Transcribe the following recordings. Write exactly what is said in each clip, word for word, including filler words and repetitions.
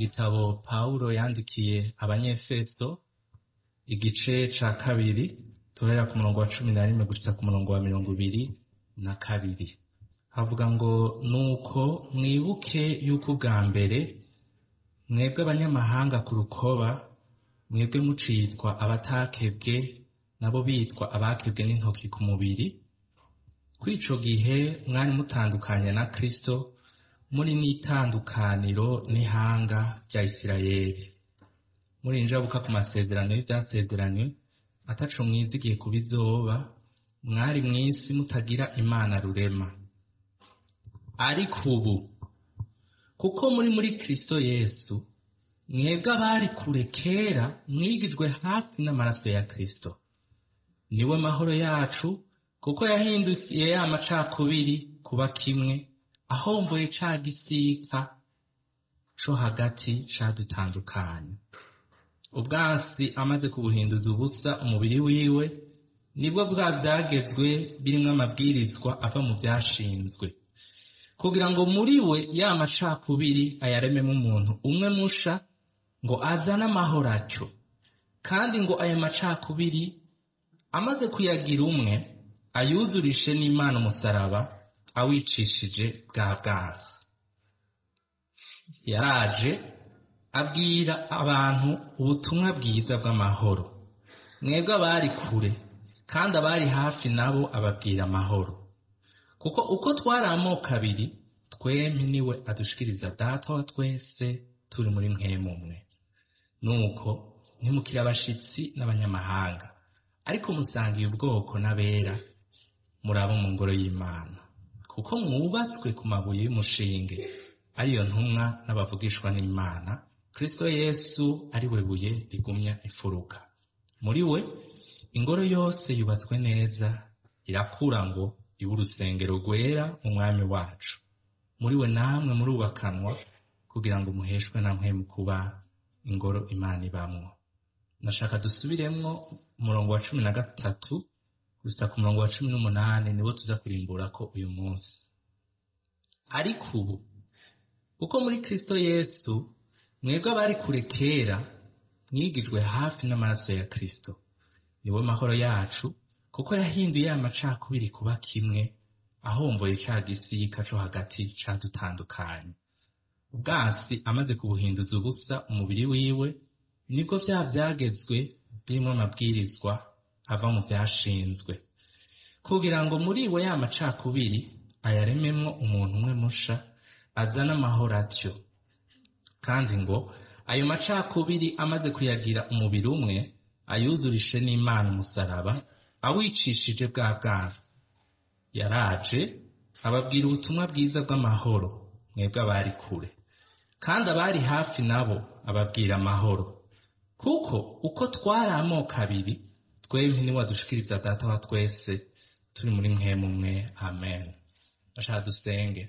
igitabo Pawulo yandikiye Abanyefeso igice ca kabiri tuhera ku murongo wa cumi na rimwe gushitsa ku murongo wa mirongo ibiri na kabiri. Havuga ngo nuko mwibuke yuko ubwa mbere mwebwe abanyamahanga ku rukoba mwebwe mucitwa abatakebwe nabo bitwa abakebwe n'intoki ku mubiri. Kuri ico gihe mwari mutandukanye na Kristo, muri n'itandukaniro n'ihanga rya Isirayeli, muri injabuka ku masezerano y'ivyasezeranywe, ataco mwizigiye ku bizoba, mwari mw'isi mutagira Imana rurema. Ariko ubu kuko muri muri Kristo Yesu, mwebwe abari kure kera mwigijwe hafi n'amaraso ya Kristo. Niwe mahoro yacu, kuko yahindukiye ya macakubiri kuba kimwe, ahomboye ca gisika co hagati cadutandukanye. Ubwansi amaze kubuhinduza ubusa umubiri wiwe, nibwo bwa vyagezwe birimwo amabwirizwa ava mu vyashinzwe, kugira ngo muri we ya macakubiri ayarememwo umuntu umwe musha, ngo azane amahoro atyo. Kandi ngo ayo macakubiri amaze kuyagira umwe, ayuzurishe n'Imana umusaraba awicishije bwa bwansi. Yaraje abwira abantu ubutumwa bwiza bw'amahoro, mwebwe abari kure, kandi abari hafi nabo ababwira amahoro. Kuko uko twari amoko abiri, twempi niwe adushikiriza Data wa twese turi muri mpwemu umwe. Nuko ntimukire abashitsi n'abanyamahanga, ariko musangiye ubwoko n'abera, murabo mu ngoro y'Imana. Kuko mwubatswe ku mabuye y'umushinge, ariyo ntumwa n'abavugishwa n'Imana, Kristo Yesu ari we buye rigumya imfuruka. Muri we ingoro yose yubatswe neza, irakura ngo ibe urusengero rwera mu Mwami wacu. Muri we namwe murubakanwa, kugira ngo muheshwe na mpwemu kuba ingoro Imana ibamwo. Nashaka dusubiremwo umurongo wa cumi na gatatu gusa ku murongo wa cumi n'umunani, niwo tuza kurimbura ko uyu munsi. Ariko ubu uko muri Kristo Yesu, mwebwe abari kure kera mwigijwe hafi n'amaraso ya Kristo. Niwe mahoro yacu, kuko yahinduye ya macakubiri kuba kimwe, ahomboye ca gisika co hagati cadutandukanye. Ubwansi amaze kubuhinduza ubusa umubiri wiwe, nibwo vya vyagezwe birimwo amabwirizwa ava mu vyashinzwe, kugira ngo muri we ya macakubiri ayarememwo umuntu umwe musha, azana amahoro atyo. Kandi ngo ayo macakubiri amaze kuyagira umubiri umwe, ayuzurishe n'Imana umusaraba awicishije bwa bwansi. Yaraje ababwira ubutumwa bwiza bw'amahoro, mwebwe abari kure, kandi abari hafi nabo ababwira amahoro. Kuko uko twari amoko abiri, twempi niwe adushikiriza Data wa twese turi muri mpwemu umwe. Amen. Ashaka dusenge.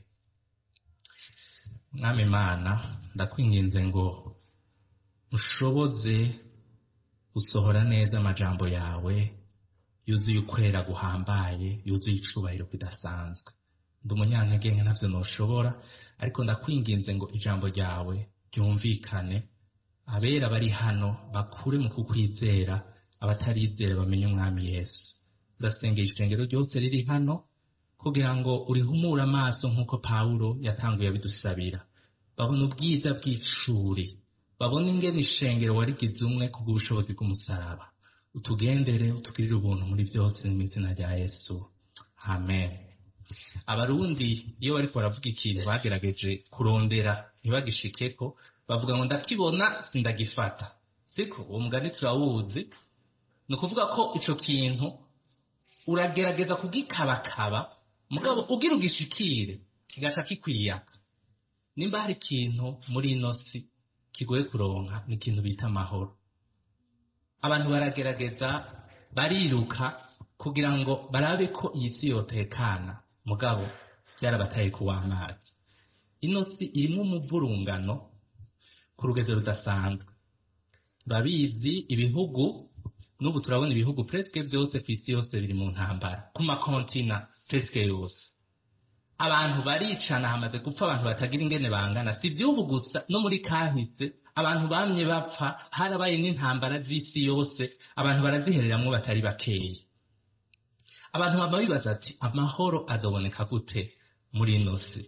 Mwami Imana, ndakwinginze ngo ushoboze gusohora neza amajambo yawe, yuzuye ukwera guhambaye, yuzuye icubahiro kidasanzwe. Ndi umunyantege nke, ntavyo noshobora, ariko ndakwinginze ngo ijambo ryawe ryumvikane, abera bari hano bakure mu kukwizera, abatarizera bamenye Umwami Yesu. Ndasengera ishengero ryose riri hano, kugira ngo urihumure amaso nk'uko Pawulo yatanguye abidusabira, babona ubwiza bw'icuri, babona ingene ishengero warigize umwe kubw'ubushobozi bw'umusaraba. Utugendere, utugirire ubuntu muri byose, mu izina rya Yesu. Amen. Abarundi iyo bariko baravuga ikintu bagerageje kurondera ntibagishikeko, bavuga ngo ndakibona sindagifata. Siko uwo mugani turawuzi. Ni ukuvuga ko ico kintu uragerageza kugikabakaba, mugabo ugira ugishikire kigaca kikwiyaka. Nimba hari ikintu muri ino si kigoye kuronka, ni ikintu bita amahoro. Abantu baragerageza bariruka kugira ngo barabe ko iyi si yotekana, mugabo byarabataye kuw'amazi. Ino si irimwo umuvurungano ku rugezo rudasanzwe. Babizi ibihugu, n'ubu turabona ibihugu presque vyose kw'isi yose biri mu ntambara, ku makontina presque yose. abantu baricana, hamaze gupfa abantu batagira ingene bangana. Si iby'ubu gusa, no muri kahise abantu bamye bapfa, harabaye n'intambara z'isi yose, abantu barazihereramwo batari bakeya. Abantu baba bibaza ati amahoro azoboneka gute muri ino si?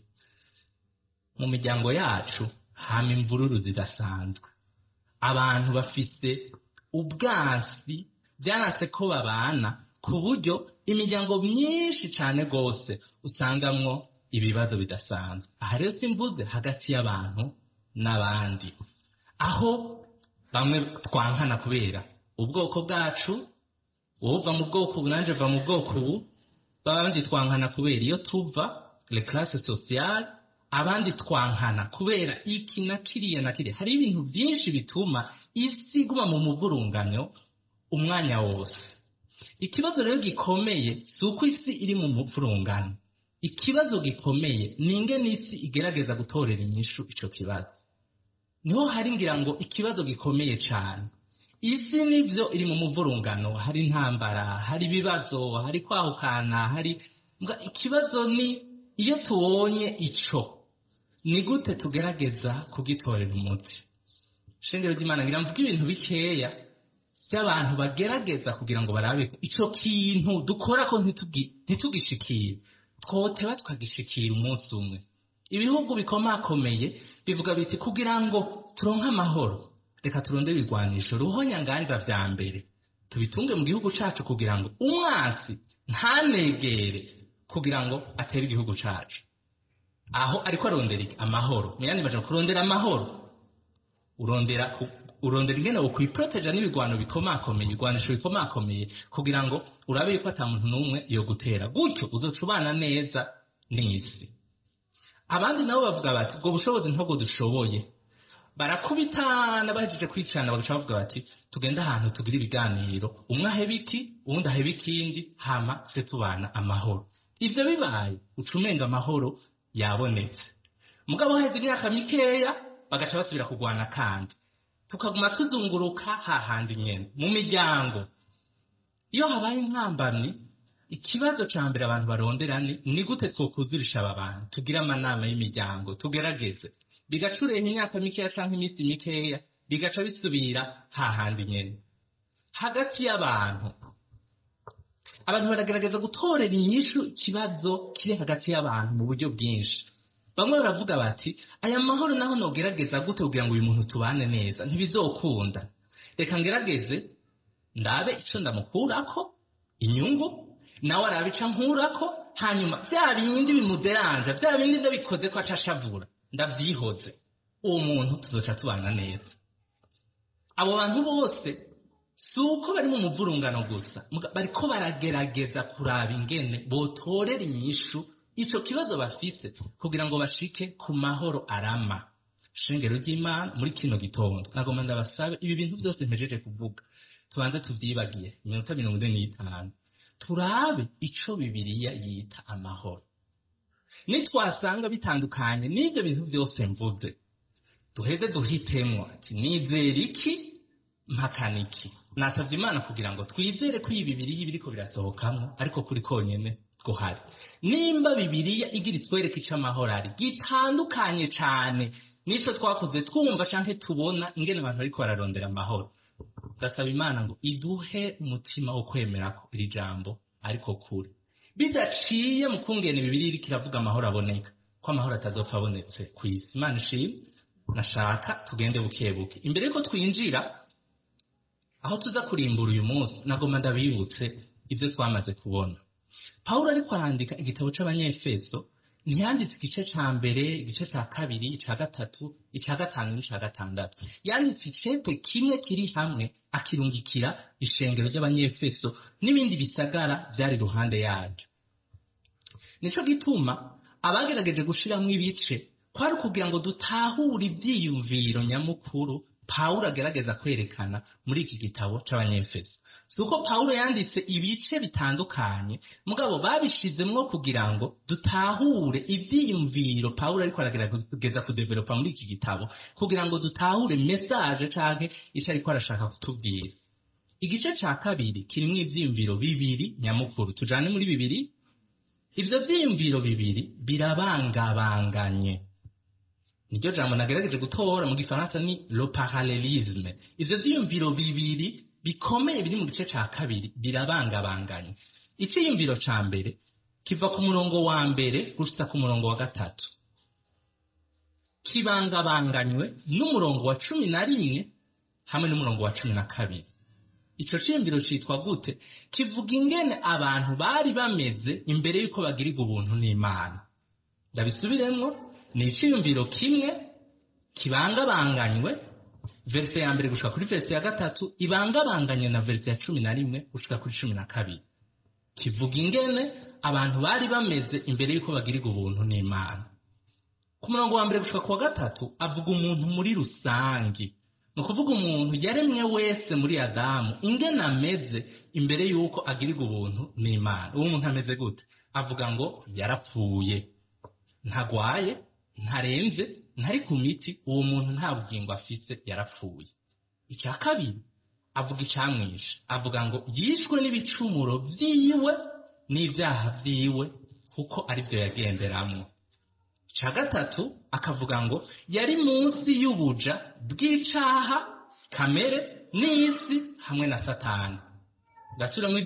Mu miryango yacu hama imvururu zidasanzwe, abantu bafite ubwansi, byanase ko babana, ku buryo imiryango myinshi cyane rwose usangamwo ibibazo bidasanzwe. Aha rero simvuze hagati y'abantu n'abandi, aho bamwe twankana kubera ubwoko bwacu, uva mu bwoko ubu nanje va mu bwoko ubu, abandi twankana kubera iyo tuva le classe sociale, abandi twankana kubera iki na kiriya na kiriya. Hari ibintu byinshi bituma isi iguma mu muvurunganyo umwanya wose. Ikibazo rero gikomeye si uko isi iri mu muvurungano, ikibazo gikomeye ni ingene isi igerageza gutorera inyishu ico kibazo. Niho hari ngira ngo ikibazo gikomeye cyane. Isi nivyo iri mu muvurungano, hari intambara, hari ibibazo, hari kwahukana, hari mga ikibazo ni iyo tubonye ico, ni gute tugerageza kugitorera umuti. Shengero ry'Imana ngira mvuga ibintu bikeya by'abantu bagerageza kugira ngo barabe ico kintu dukora ko ntitugishikire, twoteba tukagishikira umunsi umwe. Ibihugu bikomakomeye bivuga biti kugira ngo turonke amahoro, reka turondere ibigwanisho ruhonyanganza vya mbere tubitunge mu gihugu cacu kugira ngo umwasi ntanegere kugira ngo atere igihugu cacu. Aho ariko arondera iki? Amahoro. Muyandi maje kurondera amahoro, urondera ku, urondera ingene wo kwiproteja n'ibigwano bikomakomeye, ibigwanisho bikomakomeye kugira ngo urabe yuko ata muntu n'umwe yo gutera, gutyo uzocubana neza n'isi. Abandi nabo bavuga bati ubwo bushobozi ntabwo dushoboye, barakubitana bahejeje kwicana bagaca bavuga bati tugenda ahantu tugira ibiganiro, umwe aheba iki uwundi aheba ikindi, hama se tubana amahoro. Ivyo bibaye ucumenga amahoro yabonetse. Mugabo heze imyaka mikeya bagaca basubira kugwana kandi tukaguma tuzunguruka hahandi nyene mu miryango. Iyo habaye intambamyi, ikibazo ca mbere abantu barondera ni ni gute twokuzurisha aba bantu, tugira amanama y'imiryango, tugerageze. Bigacureha imyaka mikeya canke iminsi mikeya, bigaca bisubira hahandi nyene. Hagati y'abantu, abantu baragerageza gutorera inyishu ikibazo kiri hagati y'abantu mu buryo bwinshi. Bamwe baravuga bati aya mahoro naho nogerageza gute kugira ngo uyu muntu tubane neza, ntibizokunda. Reka ngerageze ndabe ico ndamukurako inyungu, nawe arabe ico nkurako, hanyuma bya bindi bimuderanja, bya bindi ndabikoze ko acashavura, ndavyihoze, uwo muntu tuzoca tubana neza. Abo bantu bose suko bari mu muvurungano gusa, bariko baragerageza kuraba ingene botorera inyishu ico kibazo bafise kugira ngo bashike ku mahoro arama. Shengero ry'Imana muri kino gitondo nagomba ndabasabe ibi bintu byose mpejeje kuvuga tubanze tuvyibagiye iminota mirongo ine n'itanu, turabe ico Bibiliya yita amahoro. Nitwasanga bitandukanye n'ibyo bintu byose mvuze, duheze duhitemwo ati nizera iki mpakana iki. Nasavye Imana kugira ngo twizere ko iyi Bibiliya ibiriko birasohokamwo ariko kuri konyene guhari. Nimba Bibiliya igira itwereka ico amahoro ari gitandukanye cane nico twakoze twumva canke tubona ingene abantu bariko bararondera amahoro, ndasaba Imana ngo iduhe umutima wo kwemera ko iri jambo ariko kuri, bidaciye mu kungene Bibiliya iriko iravuga amahoro aboneka, ko amahoro atazopfa abonetse kw'isi. Imana ishimwe. Nashaka tugende bukebuke imbere yuko twinjira aho tuza kurimbura uyu munsi. Nagomba ndabibutse ivyo twamaze kubona. Paulo ariko arandika igitabo c'Abanyefeso, ntiyanditse igice ca mbere, igice ca kabiri, ica gatatu, ica gatanu n'ica gatandatu. Yanditse icete kimwe kiri hamwe akirungikira ishengero ry'Abanyefeso n'ibindi bisagara vyari ruhande yaryo. Nico gituma abagerageje gushiramwo ibice kwari kugira ngo dutahure ivyiyumviro nyamukuru Paulo agerageza kwerekana muri iki gitabo c'Abanyefeso. Suko Paulo yanditse ibice bitandukanye, mugabo babishizemwo kugira ngo dutahure ivyiyumviro Paulo ariko aragerageza kudevelopa muri iki gitabo, kugira ngo dutahure message canke ico ariko arashaka kutubwira. Igice ca kabiri kirimwo ivyiyumviro bibiri nyamukuru. Tujane muri bibiri. ivyo vyiyumviro bibiri birabangabanganye. Niryo jambo nagerageje gutora mu gifaransa ni le parallelisme. Ivyo vyiyumviro bibiri bikomeye biri mu gice ca kabiri birabangabanganye. Iciyumviro ca mbere kiva ku murongo wa mbere gushika ku murongo wa gatatu, kibangabanganywe n'umurongo wa cumi na rimwe hamwe n'umurongo wa cumi na kabiri. Ico ciyumviro citwa gute? Kivuga ingene abantu bari bameze imbere yuko bagirirwa ubuntu n'Imana. Ndabisubiremwo, ni iciyumviro kimwe kibangabanganywe, verse ya mbere gushika kuri verse ya gatatu ibangabanganywe na verse ya cumi na rimwe gushika kuri cumi na kabiri. Kivuga ingene abantu bari bameze imbere yuko bagirirwa ubuntu n'Imana. Ku murongo wa mbere gushika ku wa gatatu avuga umuntu muri rusangi. Ni ukuvuga umuntu yaremwe wese muri Adamu ingene ameze imbere yuko agirirwa ubuntu n'Imana. Uwo muntu ameze gute? Avuga ngo yarapfuye, ntagwaye, ntaremvye, ntari ku miti, uwo muntu nta bugingo afise, yarapfuye. Icya kabiri avuga icyamwishe, avuga ngo yishwe n'ibicumuro vyiwe n'ivyaha vyiwe kuko ari vyo yagenderamwo. Icya gatatu akavuga ngo yari munsi y'ubuja bw'icaha kamere n'isi hamwe na Satani. Ndasubiramwo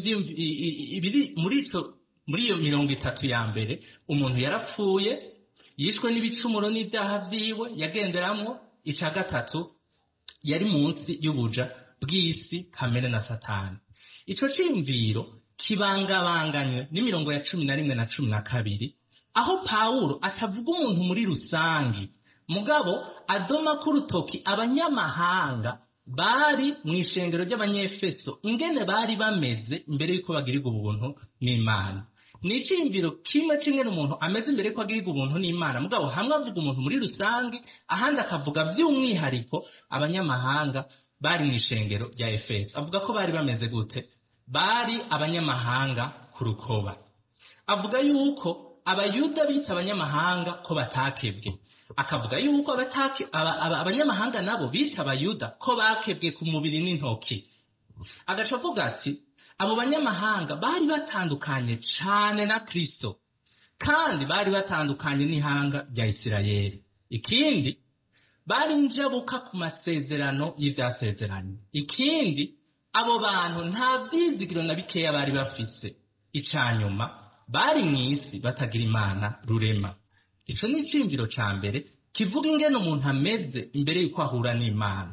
ibiri muri ico muri iyo mirongo itatu ya mbere, umuntu yarapfuye, yishwe n'ibicumuro n'ivyaha vyiwe yagenderamwo. Icya gatatu yari munsi y'ubuja bw'isi kamere na Satani. Ico ciyumviro kibangabanganywe n'imirongo ya cumi na rimwe na cumi na kabiri, aho Pawulo atavuga umuntu muri rusangi, mugabo adoma ku rutoki abanyamahanga bari mu ishengero ry'Abanyefeso ingene bari bameze imbere yuko bagirirwa ubuntu n'Imana. Ni iciyumviro kimwe kimwe n'umuntu ameze imbere yuko agirirwa ubuntu n'Imana, mugabo hamwe avuga umuntu muri rusangi, ahandi akavuga by'umwihariko abanyamahanga bari mu ishengero rya Efeso. Avuga ko bari bameze gute? Bari abanyamahanga ku rukoba. Avuga yuko abayuda bita abanyamahanga ko batakebwe, akavuga yuko abatake abanyamahanga nabo bita abayuda ko bakebwe ku mubiri n'intoki. Agaca avuga ati abo banyamahanga bari batandukanye cane na Kristo, kandi bari batandukanye n'ihanga rya Isirayeli. Ikindi, bari njabuka ku masezerano y'ivyasezeranye. Ikindi, abo bantu nta vyizigiro na bikeya bari bafise. Icanyuma, bari mw'isi batagira Imana rurema. Ico ni iciyumviro ca mbere kivuga ingene umuntu ameze imbere yuko ahura n'Imana.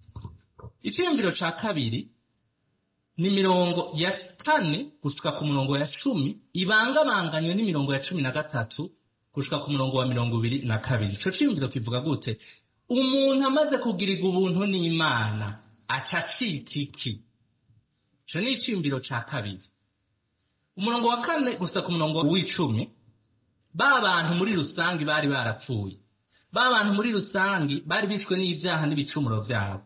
Iciyumviro ca kabiri ni mirongo ya kane gushika ku murongo ya cumi ibangabanganywe n'imirongo ya cumi na gatatu gushika ku murongo wa mirongo ibiri na kabiri. Ico ciyumviro kivuga gute? Umuntu amaze kugirirwa ubuntu n'Imana aca acika iki? Ico ni iciyumviro ca kabiri. Umurongo wa kane gusa ku murongo w'icumi, ba bantu muri rusangi bari barapfuye, ba bantu muri rusangi bari bishwe n'ivyaha n'ibicumuro vyabo.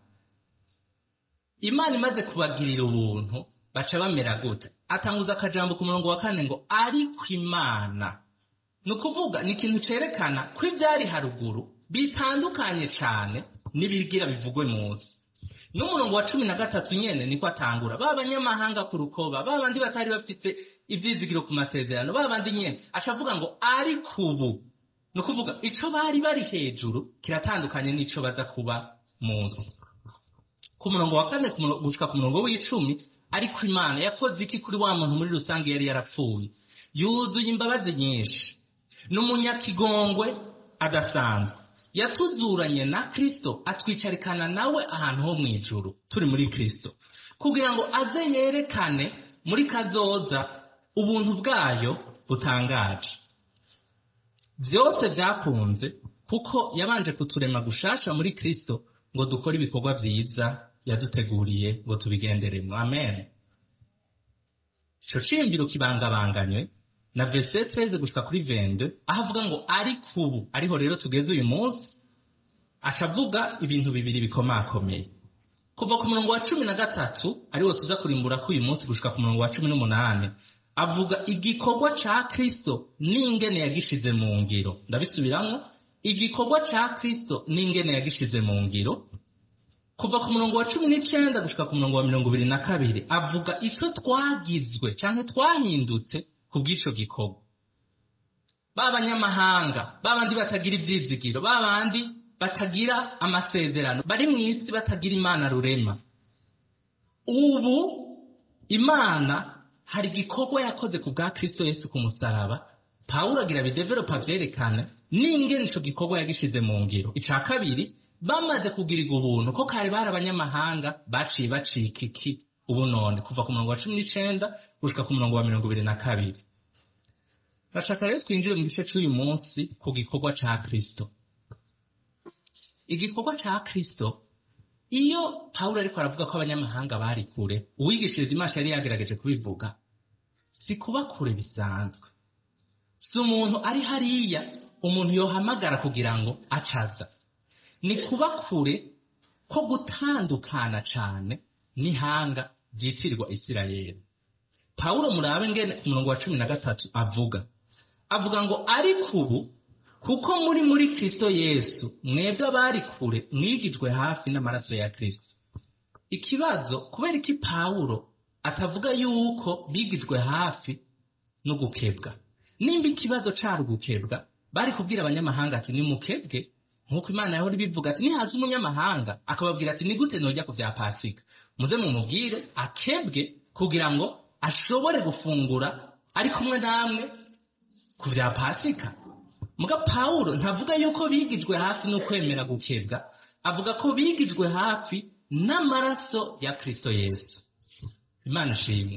Imana imaze kubagirira ubuntu baca bamera gute? Atanguza akajambo ku murongo wa kane ngo ariko Imana. Ni ukuvuga ni ikintu cerekana ko ivyari haruguru bitandukanye cane n'ibigira bivugwe munsi. N'umurongo wa cumi na gatatu nyene niko atangura, ba banyamahanga ku rukoba, ba bandi batari bafite ivyizigiro ku masezerano, ba bandi nyene ashavuga ngo ariko ubu. Ni ukuvuga ico bari bari hejuru kiratandukanye n'ico baza kuba munsi. Ku murongo wa kane gushika ku murongo w'icumi, ariko Imana yakoze iki kuri wa muntu muri rusange yari yarapfuye? Yuzuye imbabazi nyinshi, n'umunyakigongwe adasanzwe, yatuzuranye na Kristo atwicarikana nawe ahantu ho mwijuru turi muri Kristo, kugira ngo aze yerekane muri kazoza ubuntu bwayo butangaje. Vyose vyakunze kuko yabanje kuturema gushasha muri Kristo ngo dukore ibikorwa vyiza yaduteguriye ngo tubigenderemwo. Amen. Ico ciyumviro kibangabanganywe na verset treize gushika kuri vingt-deux, ahavuga ngo ariko ubu, ariho rero tugeze uyu munsi, acavuga ibintu bibiri bikomakomeye. Kuva ku murongo wa cumi na gatatu ariwo tuza kurimbura ko uyu munsi gushika ku murongo wa cumi n'umunani, avuga igikorwa ca Kristo n'ingene yagishize mu ngiro. Ndabisubiramwo, igikorwa ca Kristo n'ingene yagishize mu ngiro. Kuva ku murongo wa cumi n'icenda gushika ku murongo wa mirongo ibiri na kabiri avuga ico twagizwe canke twahindutse kubw'ico gikorwa. b'abanyamahanga, babandi batagira ivyizigiro, babandi batagira amasezerano, bari mu isi batagira Imana rurema. Ubu Imana hari igikorwa yakoze ku bwa Kristo Yesu ku musaraba. Pawulo agira bidevelopa vyerekana n'ingene ico gikorwa yagishize mu ngiro. Ica kabiri, bamaze kugirirwa ubuntu ko kare bari abanyamahanga baciye bacika iki ubu none, kuva ku murongo wa cumi n'icenda gushika ku murongo wa mirongo ibiri na kabiri. Bashaka rero twinjire mu gice c'uyu munsi ku gikorwa ca Kristo. Igikorwa ca Kristo, iyo Pawulo ariko aravuga ko abanyamahanga bari kure, uwigishiriza Imana yari yagerageje kubivuga, si kuba kure bisanzwe. Si umuntu ari hariya umuntu yohamagara kugira ngo acaza. Ni kuba kure ko gutandukana cane n'ihanga ryitirirwa Isirayeli. Pawulo murabe ngene ku murongo wa cumi na gatatu avuga. Avuga ngo ariko ubu kuko muri muri Kristo Yesu mwebwe abari kure mwigijwe hafi n'amaraso ya Kristo. Ikibazo kubera iki Pawulo atavuga yuko bigijwe hafi no gukebwa? Nimba ikibazo cari gukebwa, bari kubwira abanyamahanga ati nimukebwe nkuko Imana yahora ibivuga ati nihaza umunyamahanga akababwira ati ni gute nojya ku vya Pasika, muze mumubwire akebwe kugira ngo ashobore gufungura ari kumwe namwe ku vya Pasika. Muga Pawulo ntavuga yuko bigijwe hafi no kwemera gukebwa, avuga ko bigijwe hafi n'amaraso ya Kristo Yesu. Imana ishimwe.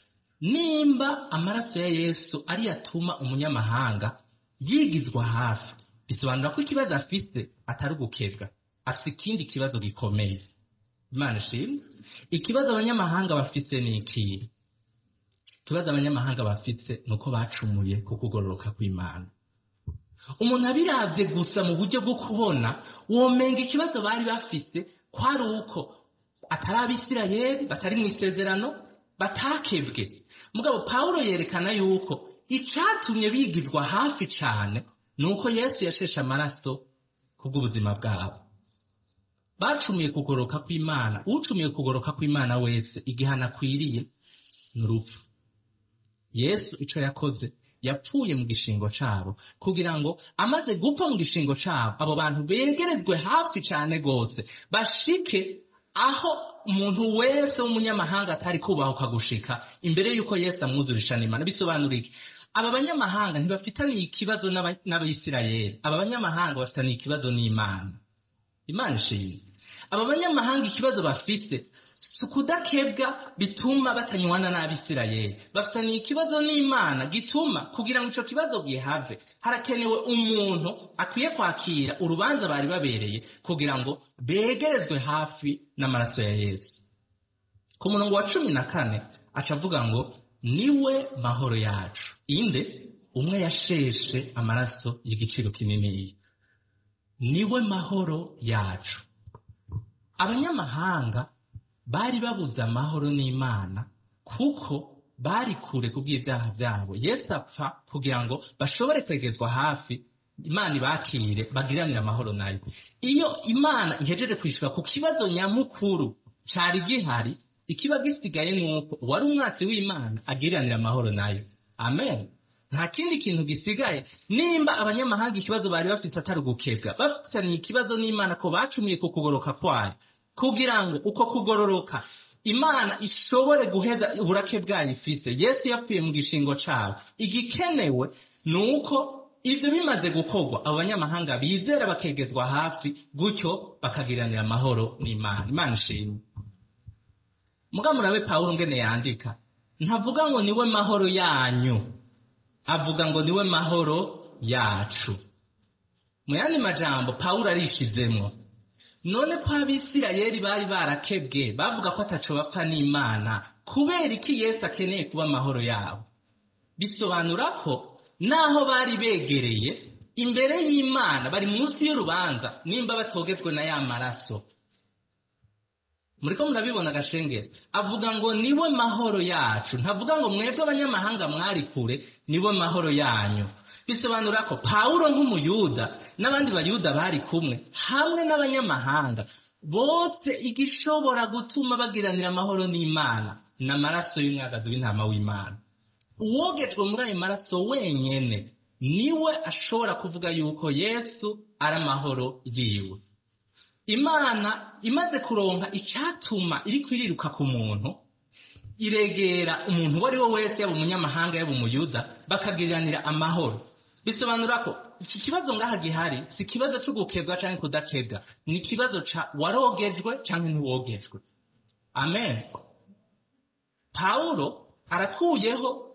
Nimba amaraso ya Yesu ari yatuma umunyamahanga yigizwa hafi, bisobanura ko ikibazo afite atari gukebwa, afite ikindi kibazo gikomeye. Imana ishimwe. Ikibazo abanyamahanga bafite ni iki? Ikibazo abanyamahanga bafite nuko bacumuye ku kugororoka kw'Imana. Umuntu abiravye gusa mu buryo bwo kubona, womenga ikibazo bari bafite kwari uko atari Abisirayeli, batari mu isezerano, batakebwe. Mugabo Pawulo yerekana yuko icatumye bigizwa hafi cane nuko Yesu yasheshe amaraso kubw'ubuzima bwabo. Bacumuye kugoroka kw'Imana. Ucumuye kugoroka kw'Imana wese igihana akwiriye n'urupfu. Yesu ico yakoze, yapfuye mu gishingo cabo kugira ngo amaze gupfa mu gishingo cabo abo bantu begerezwe hafi cane gose, bashike aho umuntu wese w'umunyamahanga atari kubahuka gushika imbere yuko Yesu amwuzurisha n'Imana. Bisobanura iki? Aba banyamahanga ntibafitaniye ikibazo n'Abisirayeli. Aba banyamahanga bafitaniye ikibazo n'Imana. Imana ishimwe. Aba banyamahanga ikibazo bafite sukudakebwa bituma batanywana n'Abisirayeli. Bafitaniye ikibazo n'Imana gituma kugira ngo ico kibazo gihave harakenewe umuntu akwiye kwakira urubanza bari babereye kugira ngo begerezwe hafi n'amaraso ya Yesu. Ku murongo wa cumi na kane acavuga ngo niwe mahoro yacu. Inde? Umwe yasheshe amaraso y'igiciro kinini. Niwe mahoro yacu. Abanyamahanga bari babuze amahoro n'Imana kuko bari kure kubw'ivyaha vyabo. Yesu apfa kugira ngo bashobore kwegezwa hafi, Imana ibakire bagiranire amahoro nayo. Iyo Imana ihejeje kwishura ku kibazo nyamukuru cari gihari, ikiba gisigaye nuko wari umwasi w'Imana agiranira amahoro nayo. Amen. Nta kindi kintu gisigaye. Nimba abanyamahanga ikibazo bari bafite atari gukebwa, bafitanye ikibazo n'Imana ko bacumuye ku kugoroka kwayo, kugira ngo uko kugororoka Imana ishobore guheza uburake bwayo ifise. Yesu yapfuye mu gishingo cabo. Igikenewe nuko ivyo bimaze gukorwa abo banyamahanga bizera bakegezwa hafi, gutyo bakagiranira amahoro n'Imana. Imana ishimwe. Muga murabe Pawulo ngene yandika, ntavuga ngo niwe mahoro yanyu, avuga ngo niwe mahoro yacu. Mu yandi majambo Pawulo arishizemwo. None ko Abisirayeli bari barakebwe bavuga ko ataco bapfa n'Imana, kubera iki Yesu akeneye kuba amahoro yabo? Bisobanura ko naho bari begereye imbere y'Imana bari munsi y'urubanza nimba batogejwe na ya maraso. Muriko murabibona gashengere, avuga ngo niwe mahoro yacu, ntavuga ngo mwebwe abanyamahanga mwari kure niwe mahoro yanyu. Bisobanura ko Pawulo nk'umuyuda n'abandi bayuda bari kumwe hamwe n'abanyamahanga bose igishobora gutuma bagiranira amahoro n'Imana n'amaraso y'umwagazi w'intama w'Imana. Uwogejwe muri ayo maraso wenyene niwe ashobora kuvuga yuko Yesu ari amahoro yiwe. Imana imaze kuronka icyatuma iri kwiriruka ku muntu, iregera umuntu wari we wese, yaba umunyamahanga yaba umuyuda, bakagiriranira amahoro. Bisobanura ko iki kibazo ngaha gihari si kibazo cyo gukebwa cyangwa kudakebwa, ni ikibazo ca warogejwe cyangwa ntiwogejwe. Amen. Paulo arakuyeho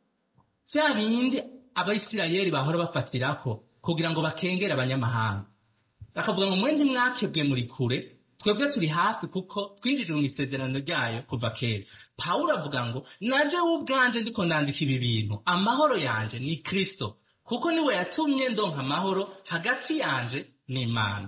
cya bindi Abayisirayeli bahora bafatirako kugira ngo bakengere abanyamahanga. Bakavuga ngo mwe ntimwakebwe muri kure, twebwe turi hafi kuko twinjije mu isezerano ryayo kuva kera. Paulo avuga ngo naje ubwanje ndiko ndandika ibi bintu, amahoro yanje ni Kristo, kuko niwe yatumye ndonka amahoro hagati yanje n'Imana.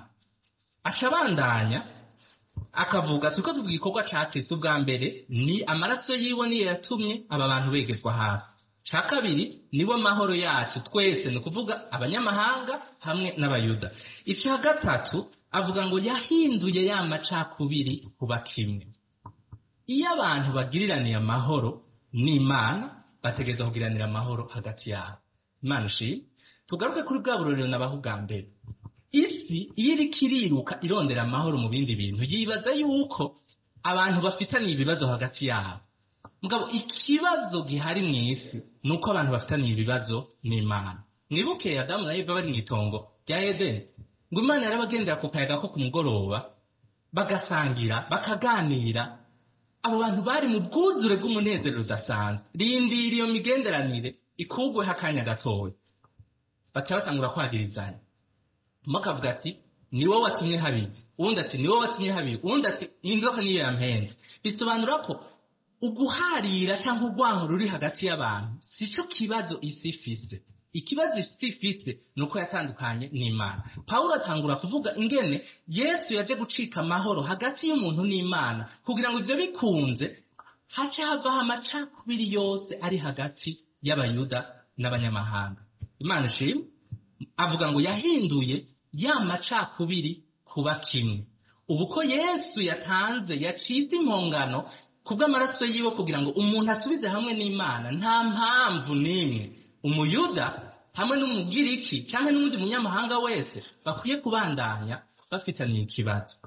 Acabandanya akavuga tuko tuvuga igikorwa ca Kristo bwa mbere ni amaraso yiwe niyo yatumye aba bantu begezwa hafi. Ca kabiri niwe mahoro yacu twese, ni kuvuga abanyamahanga hamwe n'abayuda. Ica gatatu avuga ngo yahinduye ya macakubiri kuba kimwe. Iyo abantu bagiriraniye amahoro n'Imana, bategeza kugiranira amahoro hagati yabo. Imana ishimwe. Tugaruke kuri bwa burorero nabaho bwa mbere. Isi iyo iriko iriruka irondera amahoro mu bindi bintu, yibaza yuko abantu bafitaniye ibibazo hagati yabo. Mugabo ikibazo gihari mu isi nuko abantu bafitaniye ibibazo n'Imana. Mwibuke Adamu na Eva bari mu itongo rya Edeni, ngo Imana yarabagendera ku kayaga ko ku mugoroba, bagasangira bakaganira. Abo bantu bari mu bwuzure bw'umunezero udasanzwe. Rindira iyo migenderanire ikugweho akanya gatoya, baca batangura kwagirizanya. Umwe akavuga ati ni wowe watumye habibi, uwundi ati ni wowe watumye habibi, uwundi ati inzoka niyo yampenze. Bisobanura ko uguharira cyangwa urwango ruri hagati y'abantu sico kibazo isi ifise. Ikibazo isi ifise nuko yatandukanye n'Imana. Paulo atangura kuvuga ingene Yesu yaje gucika amahoro hagati y'umuntu n'Imana, kugira ngo ivyo bikunze hace havaho amacakubiri yose ari hagati y'abayuda n'abanyamahanga. Imana ishimwe. Avuga ngo yahinduye ya macakubiri kuba kimwe. Ubu ko Yesu yatanze yacize impongano kubw'amaraso yiwe kugira ngo umuntu asubize hamwe n'Imana, nta mpamvu n'imwe umuyuda hamwe n'umugiriki cyangwa n'undi munyamahanga wese bakwiye kubandanya bafitaniye ikibazo.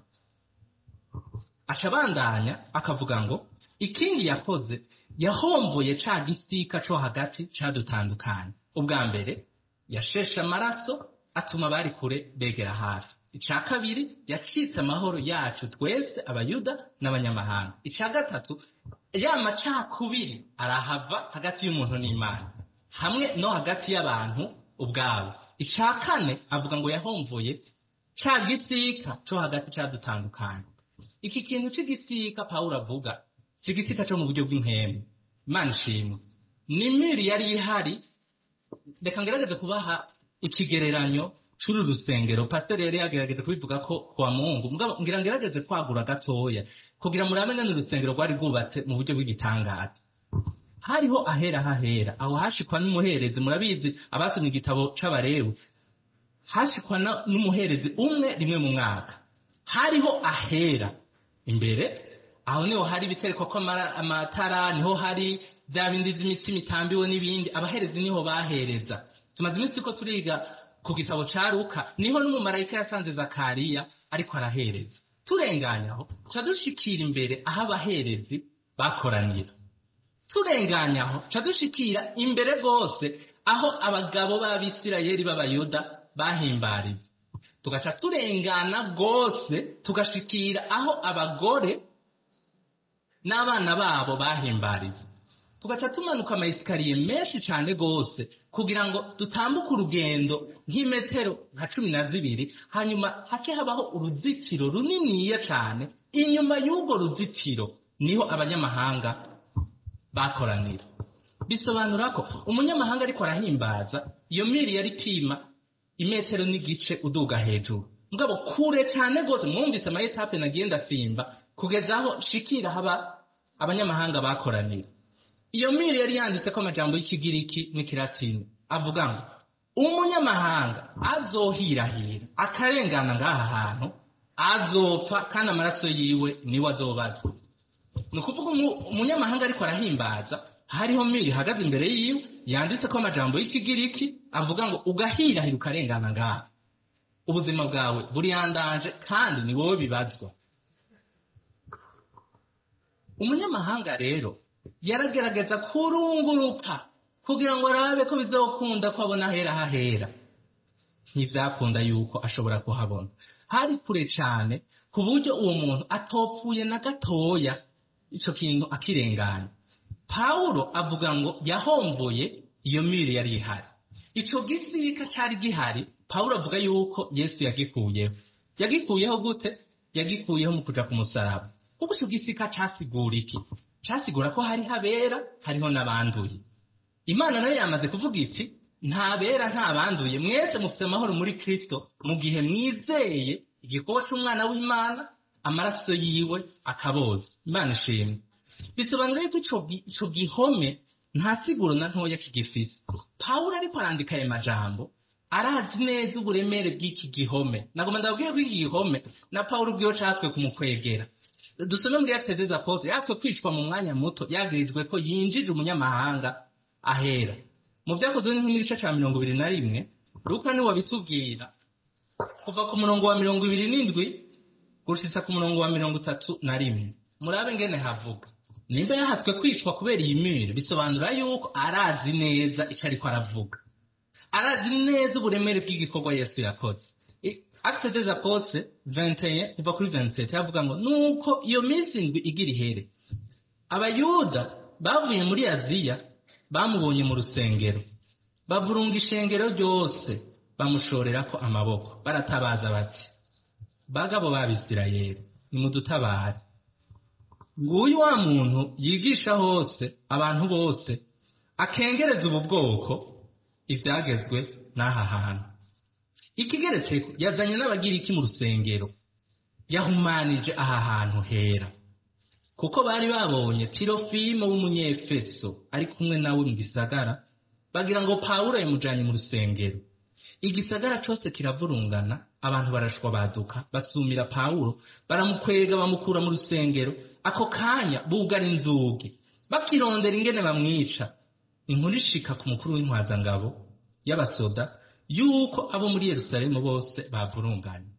Acabandanya akavuga ngo ikindi yakoze, yahomvoye ca gisika co hagati cadutandukanye. Ubwa mbere yasheshe amaraso atuma bari kure begera hafi. Ica kabiri yacitse amahoro yacu twese abayuda n'abanyamahanga. Ica gatatu ya macakubiri arahava hagati y'umuntu n'Imana hamwe no hagati y'abantu ubwabo. Ica kane avuga ngo yahomvoye ca gisika co hagati cadutandukanye. Iki kintu c'igisika Paulo avuga si gisika co mu buryo bw'inkemu. Imana ishimwe. Nimiri yari ihari. Reka ngerageze kubaha ikigereranyo c'uru rusengero. Pastor yari yagerageze kubivuga ko kwa Mungu, mugabo ngira ngerageze kwagura gatoya kugira muramenye n'urusengero rwari rwubatse mu buryo bw'igitangaza. Hariho ahera hahera, aho hashikwa n'umuherezi. Murabizi abasomye igitabo c'Abalewi, hashikwa n'umuherezi umwe rimwe mu mwaka. Hariho ahera imbere, aho niho hari ibitereko ko amatara, niho hari bya bindi z'imitsima itambiwe n'ibindi. Abaherezi niho bahereza. Tumaze iminsi ko turiga ku gitabo ca Luka, niho n'umumarayika yasanze Zakariya ariko arahereza. Turenganyaho ca dushikira imbere aho abaherezi bakoranira. Turenganyaho ca dushikira imbere gose aho abagabo b'Abisirayeli b'Abayuda bahimbariye. Tugaca turengana gose tugashikira aho abagore n'abana babo bahimbariye. Tugaca tumanuka amayesikariye menshi cyane gose kugira ngo dutambuke urugendo nk'imetero nka cumi na zibiri, hanyuma hace habaho uruzitiro runiniya cyane. Inyuma y'urwo ruzitiro niho abanyamahanga bakoranira. Bisobanura ko umunyamahanga ariko arahimbaza, iyo miri yari pima imetero n'igice uduga hejuru, mugabo kure cyane gose. Mwumvise amayetape nagiye ndasimba kugeza aho shikira haba abanyamahanga bakoranira. Iyo miri yari yanditse ko amajambo y'ikigiriki n'ikilatini avuga ngo umunyamahanga azohirahira akarengana ngaha hantu azopfa, kandi amaraso yiwe niwe azobazwa. Ni ukuvuga umunyamahanga ariko arahimbaza hariho miri ihagaze imbere yiwe yanditse ko amajambo y'ikigiriki avuga ngo ugahirahira ukarengana ngaha ubuzima bwawe buriyandanje kandi ni wowe bibazwa. Umunyamahanga rero yaragerageza kurunguruka kugira ngo arabe ko bizokunda ko abona hera hahera. Ntivyakunda yuko ashobora kuhabona, hari kure cyane ku buryo uwo muntu atopfuye na gatoya ico kintu akirenganya. Paulo avuga ngo yahomvoye iyo miri yari ihari. Ico gisika cyari gihari, Paulo avuga yuko Yesu yagikuyeho. Yagikuyeho gute? Yagikuyeho mu kuja ku musaraba. Kuko ico gisika casigura iki? Casigura ko hari habera, hariho n'abanduye. Imana nayo yamaze kuvuga iti nta bera nta banduye, mwese mufite amahoro muri Kristo mu gihe mwizeye igikorwa cy'umwana w'Imana, amaraso yiwe akaboza. Imana ishimwe. Bisobanura yuko ico gihome nta siguro na ntoya kigifise. Paulo ariko arandika aya majambo arazi neza uburemere bw'iki gihome. Nagomba ndabwire ko iki gihome na Paulo ubwiwe catwe kumukwegera. Dusome muri Actes des Apôtres, yatwe kwicwa mu mwanya muto yagirijwe ko yinjije umunyamahanga ahera. Mu vyakozwe n'igice ca mirongo ibiri na rimwe, Luka ni wabitubwira kuva ku murongo wa mirongo ibiri n'indwi gushitsa ku murongo wa mirongo itatu na rimwe. Murabe ngene havuga. Nimba yahatswe kwicwa kubera iyi mire, bisobanura yuko arazi neza ico ariko aravuga. Arazi neza uburemere bw'igikorwa Yesu yakoze. Actes des Apôtres vingt et un kuva kuri vingt-sept yavuga ngo nuko iyo minsi indwi igira ihere, abayuda bavuye muri Aziya bamubonye mu rusengero, bavurunga ishengero ryose bamushorerako amaboko, baratabaza bati bagabo b'Abisirayeli nimudutabare. Nguyu wa muntu yigisha hose abantu bose akengereza ubu bwoko ivyagezwe n'aha hantu. Ikigeretseko yazanye n'abagiriki mu rusengero, yahumanije aha hantu hera, kuko bari babonye Tirofimo w'umunyefeso ari kumwe nawe mu gisagara, bagira ngo Paulo yamujanye mu rusengero. Igisagara cose kiravurungana, abantu barashwa baduka batsumira Paulo, baramukwega bamukura mu rusengero. Ako kanya bugara inzugi bakirondera ingene bamwica. Inkuru ishika ku mukuru w'intwazangabo y'abasoda yuko abo muri Yerusalemu bose bavurunganye.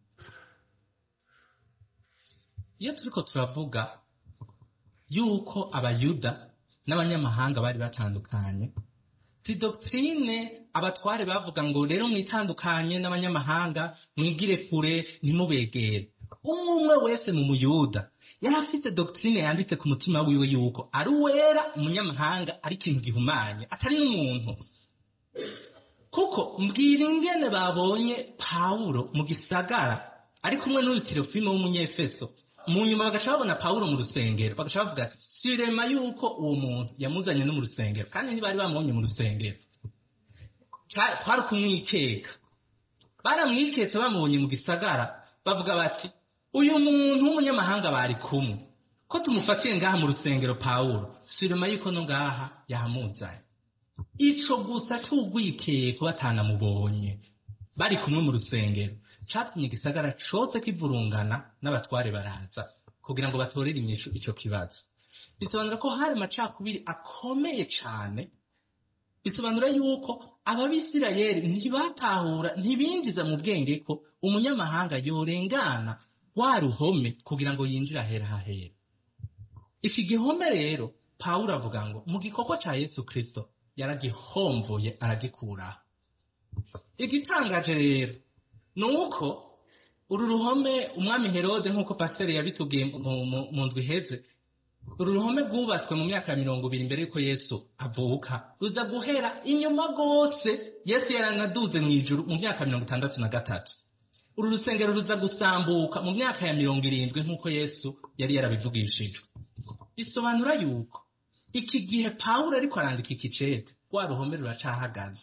Iyo turiko turavuga yuko abayuda n'abanyamahanga bari batandukanye, si doctrine abatware bavuga ngo rero mwitandukanye n'abanyamahanga mwigire kure ntimubegere. Umwe wese mu muyuda yari afite doctrine yanditse ku mutima wiwe yuko ari uwera, umunyamahanga ari ikintu gihumanye, atari n'umuntu. Kuko mbwira ingene babonye Paulo mu gisagara ari kumwe n'uyu Tirofimo w'umunyefeso, mu nyuma bagashaka babona Paulo mu rusengero, bagashaka bavuga ati sirema yuko uwo muntu yamuzanye no mu rusengero, kandi ntibari bamubonye mu rusengero, kwari kumwikeka. Baramwiketse bamubonye mu gisagara, bavuga bati uyu muntu w'umunyamahanga bari kumwe, ko tumufatiye ngaha mu rusengero Paulo, sirema yuko no ngaha yahamuzanye. Ico gusa c'ugwikeko batanamubonye bari kumwe mu rusengero catumye igisagara cose kivurungana, n'abatware baraza kugira ngo batorere inyishu ico kibazo. Bisobanura ko hari amacakubiri akomeye cane. Bisobanura yuko ababisirayeli ntibatahura, ntibinjiza mu bwenge ko umunyamahanga yorengana wa ruhome kugira ngo yinjira hera hahera. Iki gihome rero Paulo avuga ngo mu gikorwa ca Yesu Kristo yaragihomvoye aragikuraho. Igitangaje rero nuko uru ruhome umwami Herode, nk'uko pasiteri yabitubwiye mu ndwi iheze, uru ruhome rwubatswe mu myaka ya mirongo ibiri mbere yuko Yesu avuka, ruza guhera inyuma rwose. Yesu yaranaduze mu ijuru mu myaka mirongo itandatu na gatatu. Uru rusengero ruza gusambuka mu myaka ya mirongo irindwi nk'uko Yesu yari yarabivugishijwe. Bisobanura yuko iki gihe Paulo ariko arandika iki cete, rwa ruhome ruracahagaze.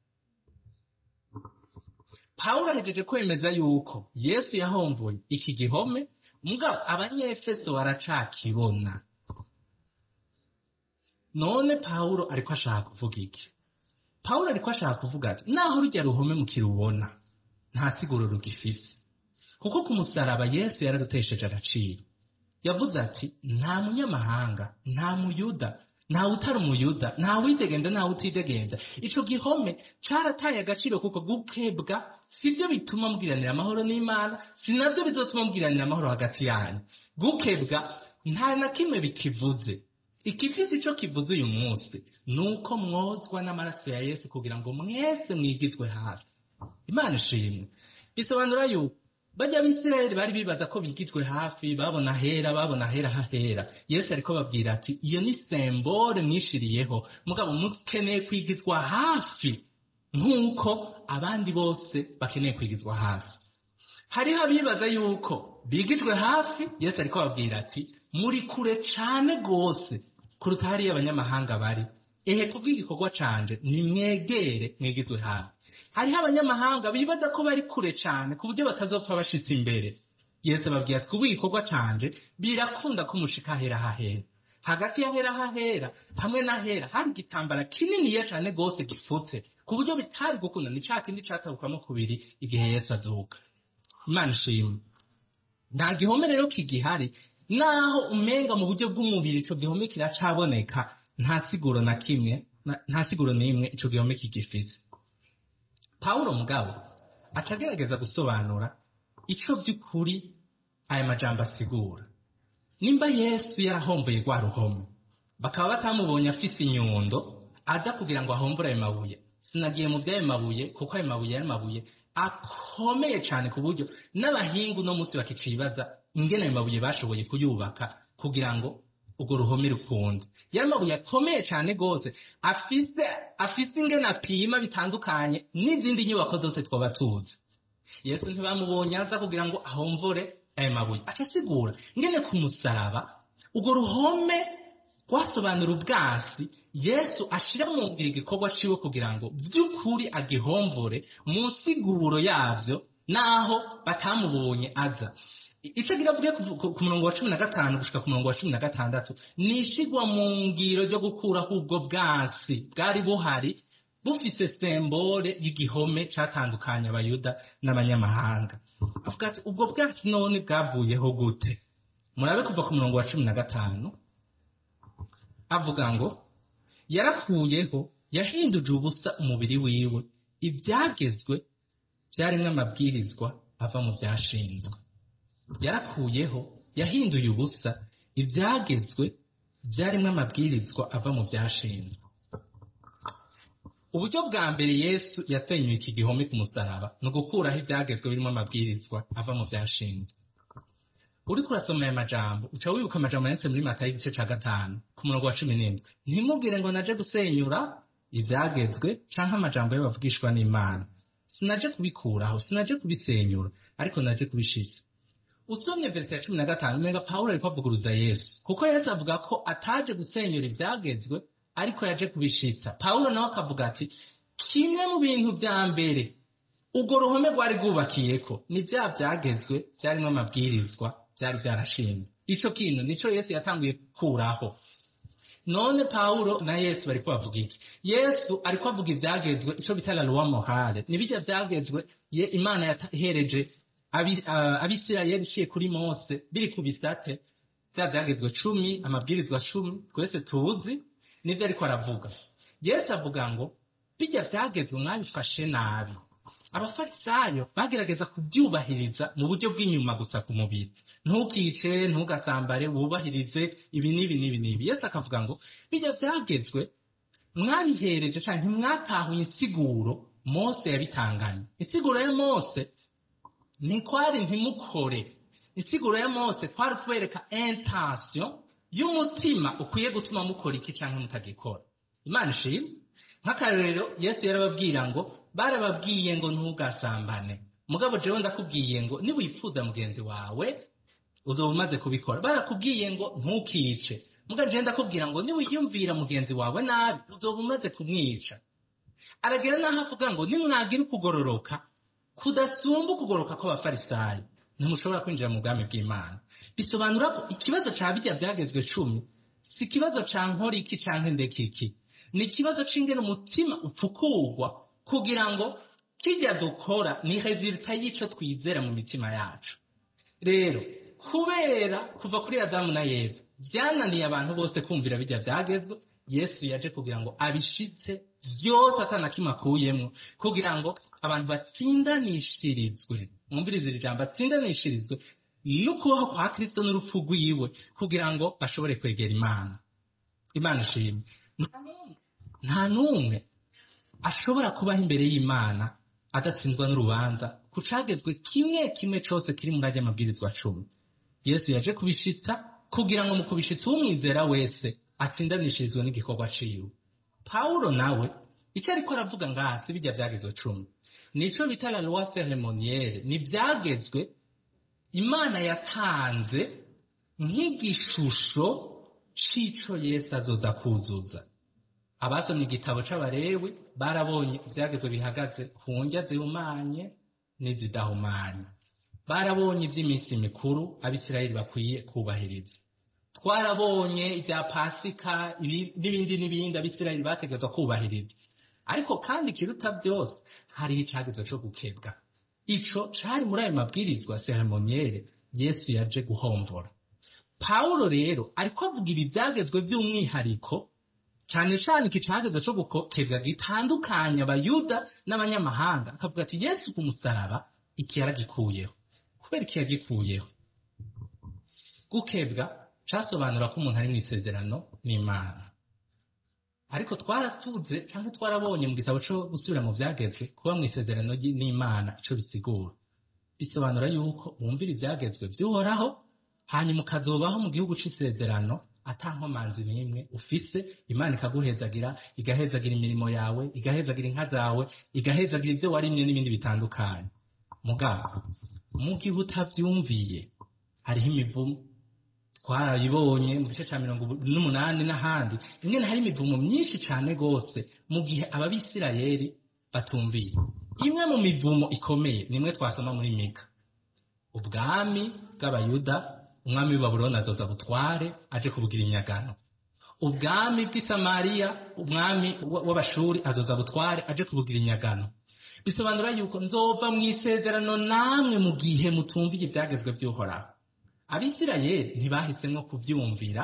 Paulo ahejeje kwemeza yuko Yesu yahomvoye iki gihome, mugabo abanyefeso baracakibona. None Paulo ariko ashaka kuvuga iki? Paulo ariko ashaka kuvuga ati naho rujya ruhome mukirubona nta siguro rugifise, kuko ku musaraba Yesu yararutesheje agaciro. Yavuze ati nta munyamahanga, nta muyuda, ntawe utari umuyuda, ntawe widegenza, ntawe utidegenza. Ico gihome carataye agaciro kuko gukebwa sivyo bituma mugiranira amahoro n'Imana, sinavyo bizotuma mugiranira amahoro hagati yanyu. Gukebwa nta na kimwe bikivuze. Ikifisi ico kivuze uyu munsi nuko mwozwa n'amaraso ya Yesu kugira ngo mwese mwigizwe hafi. Imana ishimwe. Bisobanura yuko bajya Abisirayeli bari bibaza ko bigijwe hafi, babona hera, babona hera hahera. Yesu ariko babwira ati iyo ni symbole mwishiriyeho, mugabo mukeneye kwigizwa hafi nkuko abandi bose bakeneye kwigizwa hafi. Hariho abibaza yuko bigijwe hafi, Yesu ariko babwira ati muri kure cane gose kuruta hariya abanyamahanga bari. Ehe kubw'igikorwa canje nimwegere mwigizwe hafi. Hariho abanyamahanga bibaza ko bari kure cyane ku buryo batazopfa bashitse imbere. Yesu ababwira ati kubikorwa canje birakunda kumushika hera hahera. Hagati ya hera hahera hamwe na hera hari igitambara kinini ya cyane gose gifutse ku buryo bitari gukunda ni cya kindi catabukamo kubiri igihe Yesu azuka. Imana ishimwe. Nta gihome rero kigihari, naho umenga mu buryo bw'umubiri ico gihome kiracaboneka, nta siguro na kimwe, nta siguro n'imwe ico gihome kigifise. Paulo mugabo acagerageza gusobanura ico by'ukuri aya majambo asigura. Nimba Yesu yarahomboye gwa ruhome, bakaba batamubonye afise inyundo aza kugira ngo ahombore ayo mabuye. Sinagiye mu by'ayo mabuye kuko ayo mabuye yari mabuye akomeye cyane ku buryo n'abahingu no munsi bakicibaza ingene ayo mabuye bashoboye kuyubaka kugira ngo ubwo ruhome rukunde. Yari mabuye akomeye cyane gose afise afise ingene apima bitandukanye n'izindi nyubako zose twoba tuzi. Yesu ntibamubonye aza kugira ngo ahomvore ayo mabuye. Aca asigura ingene ku musaraba ubwo ruhome rwasobanura ubwasi Yesu ashira mu ngiro igikorwa ciwe kugira ngo by'ukuri agihomvore mu nsiguro yavyo naho batamubonye aza. Ico giravuye ku murongo wa cumi na gatanu gushika ku murongo wa cumi na gatandatu nishigwa mu ngiro ryo gukuraho ubwo bwasi bwari buhari bufise symbole y'igihome catandukanya abayuda n'abanyamahanga. Avuga ati ubwo bwasi none bwavuyeho gute? Murabe kuva ku murongo wa cumi na gatanu avuga ngo yarakuyeho, yahinduje ubusa umubiri wiwe, ibyagezwe byarimwe amabwirizwa ava mu byashinzwe. Yarakuyeho, yahinduye ubusa ibyagezwe byarimwe amabwirizwa ava mu byashinzwe. Uburyo bwa mbere Yesu yatenyuye iki gihome ku musaraba no gukuraho ibyagezwe birimo amabwirizwa ava mu byashinzwe. Uriko urasoma aya majambo uca wibuka amajambo yanditse muri Matayo igice ca gatanu ku murongo wa cumi n'indwi. Ntimubwire ngo naje gusenyura ibyagezwe canke amajambo y'abavugishwa n'Imana. Sinaje kubikuraho, sinaje kubisenyura, ariko naje kubishitsa. Usomye verse ya cumi na gatanu umenga Paulo ariko avuguruza Yesu, kuko Yesu avuga ko ataje gusenyura ibyagezwe ariko yaje kubishitsa. Paulo nawe akavuga ati kimwe mu bintu bya mbere ubwo ruhome rwari rwubakiyeko ni bya byagezwe byarimo amabwirizwa byari byarashinzwe. Ico kintu nico Yesu yatanguye kuraho. None Paulo na Yesu bariko bavuga iki? Yesu ariko avuga ibyagezwe ico bita la loi morale, nibijya byagezwe ye Imana yahereje Abisirayeli iciye kuri Mose biri ku bisate bya byagezwe cumi, amabwirizwa cumi twese tuzi nivyo ariko aravuga. Yesu avuga ngo bijya byagezwe mwabifashe nabi. Abafarisayo bagerageza kubyubahiriza mu buryo bw'inyuma gusa ku mubiri. Ntukice, ntugasambare, wubahirize ibi n'ibi n'ibi n'ibi. Yesu akavuga ngo bijya byagezwe mwabihereje canke mwatahuye insiguro Mose yabitanganye. Insiguro ya Mose ni kwari ntimukore. Insiguro ya Mose kwari kubereka intention y'umutima ukwiye gutuma mukora iki canke mutagikora. Imana ishimwe. Nk'akarero Yesu yarababwira ngo barababwiye ngo ntugasambane, mugabo jewe ndakubwiye ngo niwipfuza mugenzi wawe uzoba umaze kubikora. Barakubwiye ngo ntukice, mugabo jewe ndakubwira ngo niwiyumvira mugenzi wawe nabi uzoba umaze kumwica. Aragera naho avuga ngo nimwagira ukugororoka kudasumba ukugoroka kw'abafarisayo ntimushobora kwinjira mu bwami bw'Imana. Bisobanura ko ikibazo ca bijya byagezwe cumi si ikibazo ca nkora iki canke ndeka iki, ni ikibazo c'ingene umutima upfukurwa kugira ngo kijya dukora ni resulta y'ico twizera mu mitima yacu. Rero kubera kuva kuri Adamu na Eva byananiye abantu bose kumvira bijya byagezwe, Yesu yaje kugira ngo abishitse byose atanakimwe akuyemwo, kugira ngo abantu batsindanishirizwe, mwumvirize iri jambo, batsindanishirizwe n'ukubaho kwa Kristo n'urupfu rwiwe, kugira ngo bashobore kwegera Imana. Imana ishimwe. Nta n'umwe ashobora kubaho imbere y'Imana adatsinzwa n'urubanza ku cagezwe kimwe kimwe cose kiri muri ajya mabwirizwa cumi. Yesu yaje kubishitsa kugira ngo mu kubishitsa umwizera wese atsindanishirizwe n'igikorwa ciwe. Paulo nawe icyo ariko aravuga ngaha si bijya byagezwe cumi, nico bita la loi cérémonielle, ni byagezwe Imana yatanze nk'igishusho c'ico Yesu azoza kuzuza. Abasomye igitabo c'Abalewi barabonye ibyagezwe bihagaze ku ndya zihumanye n'izidahumanye, barabonye iby'iminsi mikuru Abisirayeli bakwiye kubahiriza, twarabonye ibya Pasika n'ibindi n'ibindi Abisirayeli bategetswe kubahiriza. Ariko kandi kiruta byose hari icagezwe cyo gukebwa. Ico cari muri ayo mabwirizwa ceremonielle Yesu yaje guhomvora. Paulo rero ariko avuga ibi byagezwe by'umwihariko cyane cyane iki cagezwe cyo gukebwa gitandukanya abayuda n'abanyamahanga, akavuga ati Yesu ku musaraba iki yaragikuyeho. Kubera iki yagikuyeho? Gukebwa casobanura ko umuntu ari mu isezerano n'Imana. Ariko twaratuze cyangwa twarabonye mu gitabo cyo gusubira mu byagezwe kuba mu isezerano n'Imana ico bisigura. Bisobanura yuko wumvira ibyagezwe by'uhoraho, hanyuma ukazobaho mu gihugu c'isezerano atankomanzi n'imwe ufise, Imana ikaguhezagira, igahezagira imirimo yawe, igahezagira inka zawe, igahezagira ibyo warimye n'ibindi bitandukanye. Mugabo mu gihe utavyumviye hariho imivumo twarayibonye mu gice cya mirongo n'umunani n'ahandi, ingene hari imivumo myinshi cyane gose mu gihe ababisirayeli batumviye. Imwe mu mivumo ikomeye nimwe twasoma muri Mika. Ubwami bw'Abayuda, umwami w'i Babuloni azoza butware aje kubugira inyagano. Ubwami bw'i Samariya, umwami w'Abashuri azoza butware aje kubugira inyagano. Bisobanura yuko nzova mu isezerano namwe mu gihe mutumviye ibyagezwe by'uhoraho. Abisirayeli ntibahisemo kuvyumvira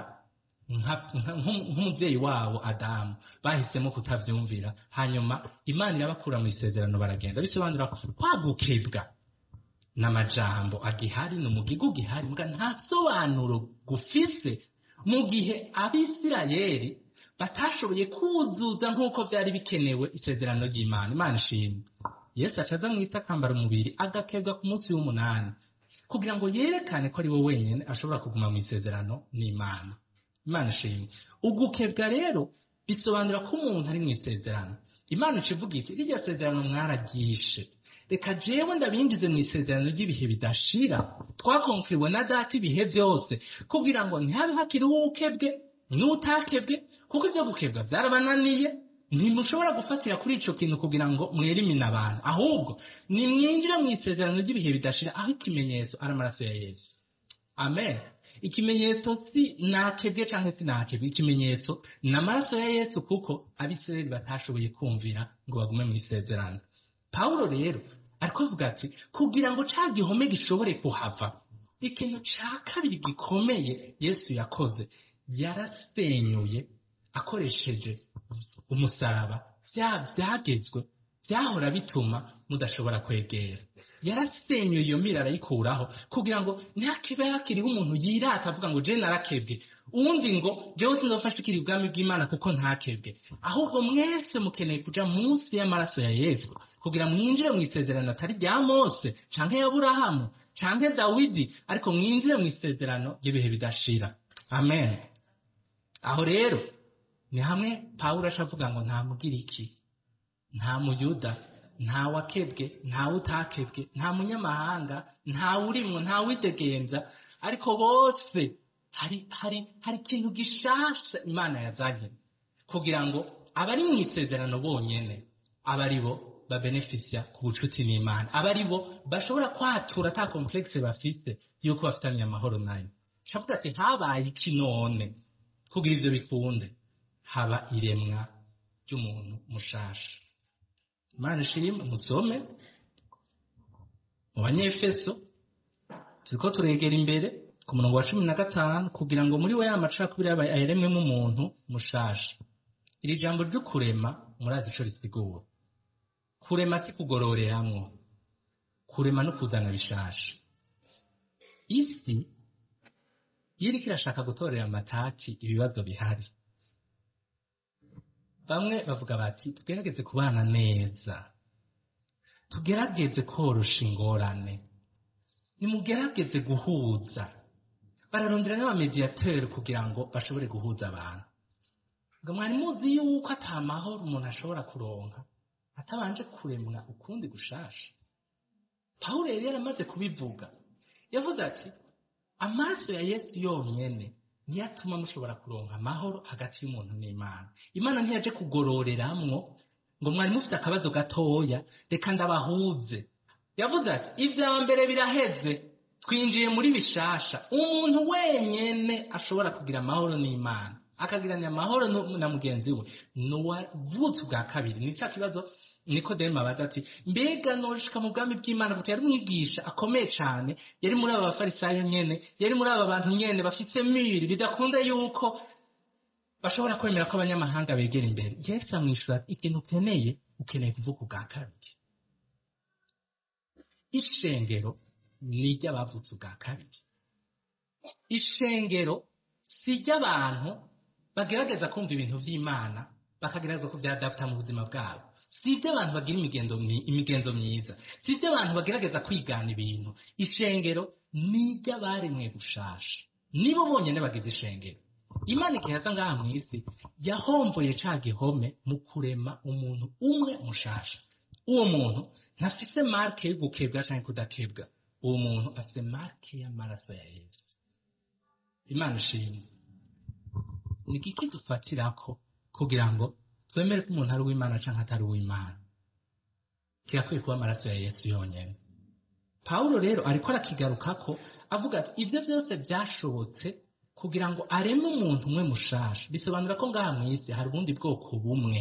nk'umuvyeyi wabo Adamu, bahisemo kutavyumvira, hanyuma Imana irabakura mu isezerano baragenda. Bisobanura kwagukebwa n'amajambo agihari n'umugigo gihari, mbwa nta sobanuro gufise mu gihe Abisirayeli batashoboye kuzuza nk'uko byari bikenewe isezerano ry'Imana. Imana ishimwe. Yesu acaza mwita akambara umubiri agakebwa ku munsi w'umunani kugira ngo yerekane ko ari we wenyine ashobora kuguma mu isezerano n'Imana. Imana ishimwe. Ugukebwa rero bisobanura ko umuntu ari mu isezerano. Imana ikivuga iti rirya sezerano mwararyishe, reka jewe ndabinjize mu isezerano ry'ibihe bidashira, twakonkuriwe na data ibihe byose, kugira ngo ntihabe hakiriho ukebwe n'utakebwe, kuko ibyo gukebwa byarabananiye. Ntimushobora gufatira kuri ico kintu kugira ngo mwerimine abantu, ahubwo nimwinjire mu isezerano ry'ibihe bidashira, aho ikimenyetso ari amaraso ya Yesu. Amen. Ikimenyetso si nakebwe canke si nakebwe, ikimenyetso ni amaraso ya Yesu, kuko Abisirayeli batashoboye kumvira ngo bagume mu isezerano. Paulo rero ariko avuga ati kugira ngo ca gihome gishobore kuhava, ikintu ca kabiri gikomeye Yesu yakoze, yarasenyuye akoresheje umusaraba bya byagezwe byahora bituma mudashobora kwegera. Yarasenyuye iyo mirara yikuraho kugira ngo ntakibe hakiriho umuntu yirata avuga ngo je narakebwe, uwundi ngo jewe sinzofashikira ubwami bw'Imana kuko ntakebwe. Ahubwo mwese mukeneye kuja munsi y'amaraso ya Yesu kugira mwinjire mu isezerano atari rya Mose canke ya Aburahamu canke Dawidi, ariko mwinjire mu isezerano ry'ibihe bidashira. Amen. Aho rero ni hamwe Paulo ashavuga ngo nta mugiriki, nta muyuda, nta wakebwe, nta utakebwe, nta munyamahanga, nta urimwo, nta widegenza, ariko bose hari hari hari ikintu gishasha Imana yazanye kugira ngo abari mu isezerano bonyene abari bo babenefisia ku bucuti n'Imana, abari bo bashobora kwatura ata complexe bafite yuko bafitanye amahoro nayo. Shavuga ati habaye iki none kugira ivyo bikunde? Haba iremwa ry'umuntu mushasha. Imana ishimwe. Musome mu Banyefeso, turiko turegera imbere ku murongo wa cumi na gatanu, kugira ngo muri we ya macakubiri ayaremwemo umuntu mushasha. iri jambo ryo kurema murazi ico risigura. Kurema si kugororeramwo, kurema no kuzana bishasha. Isi yiriko irashaka gutorera amatati ibibazo bihari. Bamwe bavuga bati tugerageze kubana neza, tugerageze korosha ingorane, nimugerageze guhuza. Bararondera n'abamediateri kugira ngo bashobore guhuza abantu. Ngo mwari muzi yuko ata mahoro umuntu ashobora kuronka atabanje kuremwa ukundi gushasha. Pawulo yari yaramaze kubivuga, yavuze ati amaraso ya Yesu yonyene niyo atuma mushobora kuronka amahoro hagati y'umuntu n'Imana. Imana ntiyaje kugororeramwo ngo mwari mufite akabazo gatoya reka ndabahuze. Yavuze ati ivya mbere biraheze, twinjiye muri bishasha. Umuntu wenyene ashobora kugira amahoro n'Imana, akagirana amahoro na mugenzi we n'uwavutse bwa kabiri. Nica kibazo Nikodemo abaza ati mbega norishika mu bwami bw'Imana gute? Yari umwigisha akomeye cyane, yari muri aba bafarisayo nyene, yari muri aba bantu nyene bafise miri bidakunda yuko bashobora kwemera ko abanyamahanga begera imbere. Yesu amwishura ati ikintu ukeneye ukeneye kuvuka ubwa kabiri. Ishengero ni ry'abavutse ubwa kabiri. Ishengero si ry'abantu bagerageza kumva ibintu vy'Imana bakagerageza ko vyadapta mu buzima bwabo. Si iby'abantu bagira imigenzo imigenzo myiza, si iby'abantu bagerageza kwigana ibintu. Ishengero ni iry'abaremwe gushasha, nibo bonyene bagize ishengero. Imana igihe yaza ngaha mw'isi yahomvoye ca gihome mu kurema umuntu umwe mushasha. Uwo muntu ntafise marke yo gukebwa canke kudakebwa, uwo muntu afise marke y'amaraso ya Yesu. Imana ishimwe. Ni iki dufatirako kugira ngo twemere ko umuntu ari uw'Imana canke atari uw'Imana? Kirakwiye kuba amaraso ya Yesu yonyene. Pawulo rero ariko arakigarukako avuga ati ivyo byose byashobotse kugira ngo areme umuntu umwe mushasha. Bisobanura ko ngaha mw'isi hari ubundi bwoko bumwe.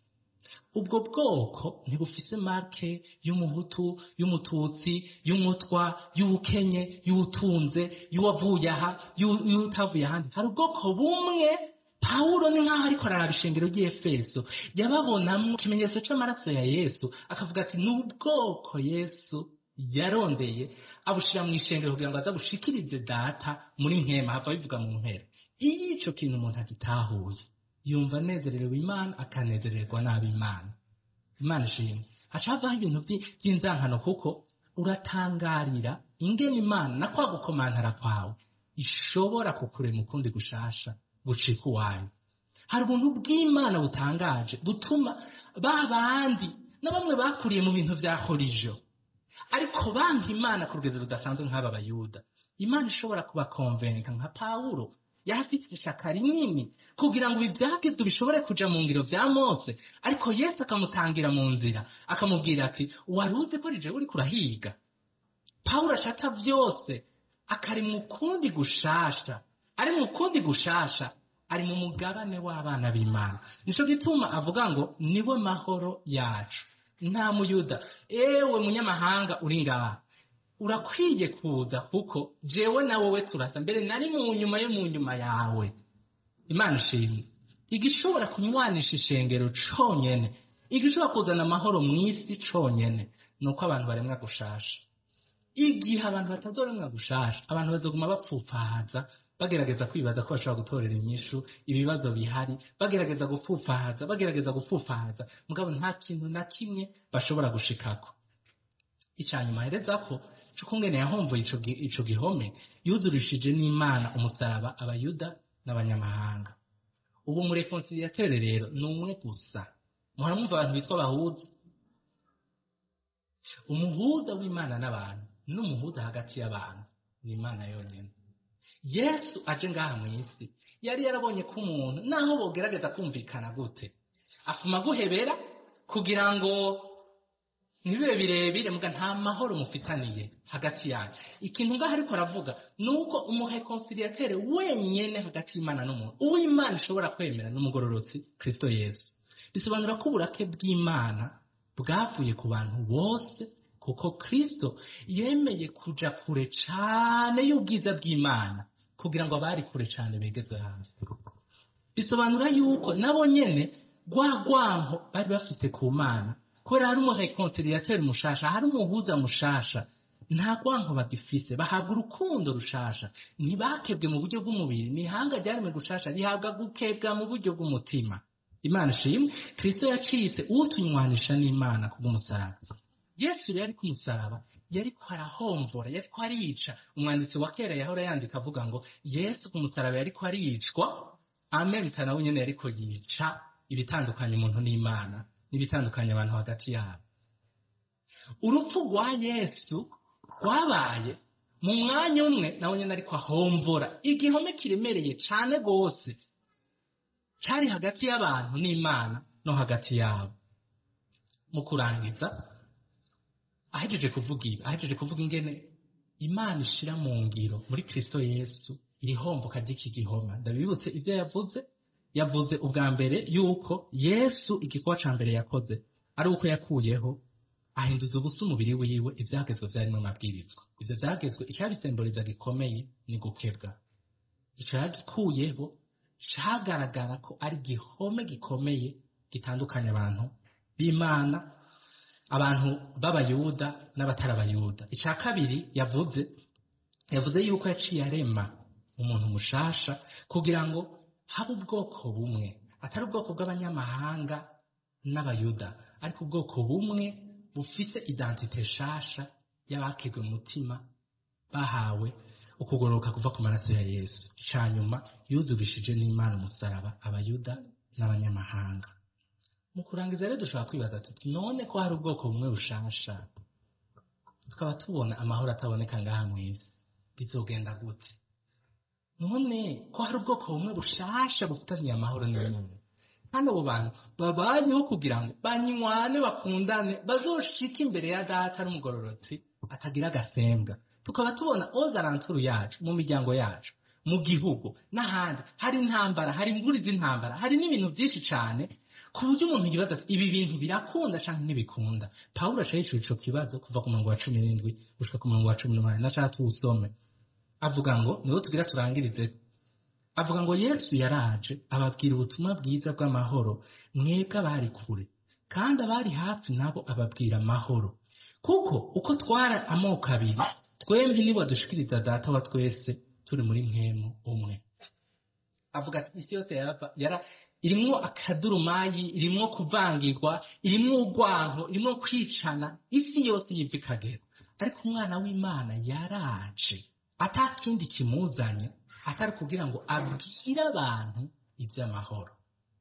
Ubwo bwoko ntibufise marke y'umuhutu, y'umututsi, y'umutwa, y'ubukenye, y'utunze, y'uwavuye aha, y'utavuye ahandi. Hari ubwoko bumwe. Pawulo ni nkaho ariko araraba ishengero ry'Efeso, yababonamwo ikimenyetso c'amaraso ya Yesu, akavuga ati n'ubwoko Yesu yarondeye abushira mu ishengero kugira ngo aza bushikirize data muri mpema. Hava bivuga mu mpera. Iyo ico kintu umuntu agitahuye yumva anezerewe Imana, akanezererwa n'ab'Imana. Imana ishimwe. Hacavaho ibintu by'inzankano kuko uratangarira ingene Imana na kwa gukomantara kwawe ishobora kukurema ukundi gushasha bucika uwayo. Hari ubuntu bw'Imana butangaje butuma ba bandi na bamwe bakuriye mu bintu vya horijo ariko banka Imana ku rugero rudasanzwe nk'aba Bayuda. Imana ishobora kubakonvenka nka Pawulo yarafite ishaka rinini kugira ngo ibi byagizwe bishobore kuja mu ngiro vya Mose, ariko Yesu akamutangira mu nzira akamubwira ati wari uzi ko rije uri kurahiga. Pawulo ashaka vyose akari mu kundi gushasha, ari mu kundi gushasha, ari mu mugabane w'abana b'Imana. Nico gituma avuga ngo niwe mahoro yacu. Nta Muyuda, ewe munyamahanga uri ngaha, urakwiye kuza kuko jewe na wowe turasa, mbere nari mu nyuma yo mu nyuma yawe. Imana ishimwe. Igishobora kunywanisha ishengero conyene, igishobora kuzana amahoro mw'isi conyene, nuko abantu baremwa gushasha. Igihe abantu batazoremwa gushasha, abantu bazoguma bapfupfahaza bagerageza kwibaza ko bashobora gutorera inyishu ibibazo bihari, bagerageza gupfupfahaza bagerageza gupfupfahaza mugabo nta kintu na kimwe bashobora gushikako. Icanyuma hereza ko cukungene yahomvoye ico ico gihome yuzurishije n'Imana umusaraba Abayuda n'abanyamahanga. Ubu mu reconciliateur rero ni umwe gusa. Muhora mwumva abantu bitwa abahuza. Umuhuza w'Imana n'abantu n'umuhuza hagati y'abantu ni Imana yonyene. Yesu aje ngaha mw'isi yari yarabonye ko umuntu naho bogerageza kumvikana gute afuma guhebera kugira ngo nibibe birebire muga nta mahoro mufitaniye hagati yanyu. Ikintu ngaho ariko aravuga nuko umureconciliateur wenyene hagati y'Imana n'umuntu, uw'Imana ishobora kwemera n'umugororotsi Kristo Yesu. Bisobanura ko uburake bw'Imana bwavuye ku bantu bose kuko Kristo yemeye kuja kure cane y'ubwiza bw'Imana kugira ngo abari kure cane begezwe hanze. Bisobanura yuko nabo nyene rwa rwanko bari bafite ku mana kubera hari umureconciliateur mushasha, hari umuhuza mushasha, nta rwanko bagifise, bahabwa urukundo rushasha. Ntibakebwe mu buryo bw'umubiri, n'ihanga ryaremwe gushasha rihabwa gukebwa mu buryo bw'umutima. Imana ishimwe. Kristo yacitse utunywanisha n'Imana kubw'umusaraba. Yesu yari ari ku musaraba, yari ko arahomvora, yari ko arica. Umwanditsi wa kera yahora yandika avuga ngo Yesu ku musaraba yari ko aricwa, amen, nawe nyene yari ko yica ibitandukanye umuntu n'Imana n'ibitandukanye abantu hagati yabo. Urupfu rwa Yesu rwabaye mu mwanya umwe nawe nyene ariko ahomvora igihome kiremereye cane gose cari hagati y'abantu n'Imana no hagati yabo. Mu kurangiza ahejeje kuvuga ibi, ahejeje kuvuga ingene Imana ishira mu ngiro muri Kristo Yesu iri homboka ry'iki gihoma. Ndabibutse ivyo yavuze. Yavuze ubwa mbere yuko Yesu igikorwa ca mbere yakoze ari uko yakuyeho ahinduza ubusa umubiri wiwe ivyagezwe vyarimo amabwirizwa. Ivyo vyagezwe icyabisemburiza gikomeye ni gukebwa. Ico yagikuyeho cagaragara ko ari gihome gikomeye gitandukanya abantu b'Imana, abantu b'abayuda n'abatari abayuda. Ica kabiri yavuze yavuze yuko yaciye arema umuntu mushasha kugira ngo habe ubwoko bumwe, atari ubwoko bw'abanyamahanga n'abayuda, ariko ubwoko bumwe bufise identite shasha y'abakebwe mu mutima bahawe ukugororoka kuva ku maraso ya Yesu. Icanyuma yuzurishije n'Imana umusaraba abayuda n'abanyamahanga. Mu kurangiza rero dushobora kwibaza tuti none ko hari ubwoko bumwe bushasha tukaba tubona amahoro ataboneka ngaha mw'isi, bizogenda gute? None ko hari ubwoko bumwe bushasha bufitanye amahoro n'Imana, kandi abo bantu babayeho kugira ngo banywane bakundane bazoshika imbere ya Data ari umugororotsi atagira agasembwa. Tukaba tubona ozaranturu yacu mu miryango yacu, mu gihugu n'ahandi hari intambara, hari inkuru z'intambara, hari n'ibintu byinshi cyane ku buryo umuntu yibaza ati ibi bintu birakunda canke ntibikunda. Pawulo aca yicura ico kibazo kuva ku murongo wa cumi n'indwi gushika ku murongo wa cumi n'umunani. Nashaka tuwusome. Avuga ngo niwo tugira turangirize. Avuga ngo Yesu yaraje ababwira ubutumwa bwiza bw'amahoro mwebwe abari kure, kandi abari hafi nabo ababwira amahoro. Kuko uko twara amoko abiri, twembi nibo dushikiriza Data wa twese turi muri mpwemu umwe. Avuga ati isi yose yara irimwo akadurumayi, irimwo kuvangirwa, irimwo urwanko, irimwo kwicana, isi yose yiva ikagera. Ariko umwana w'Imana yaraje atakindi kimuzanye atari kugira ngo abwire abantu iby'amahoro.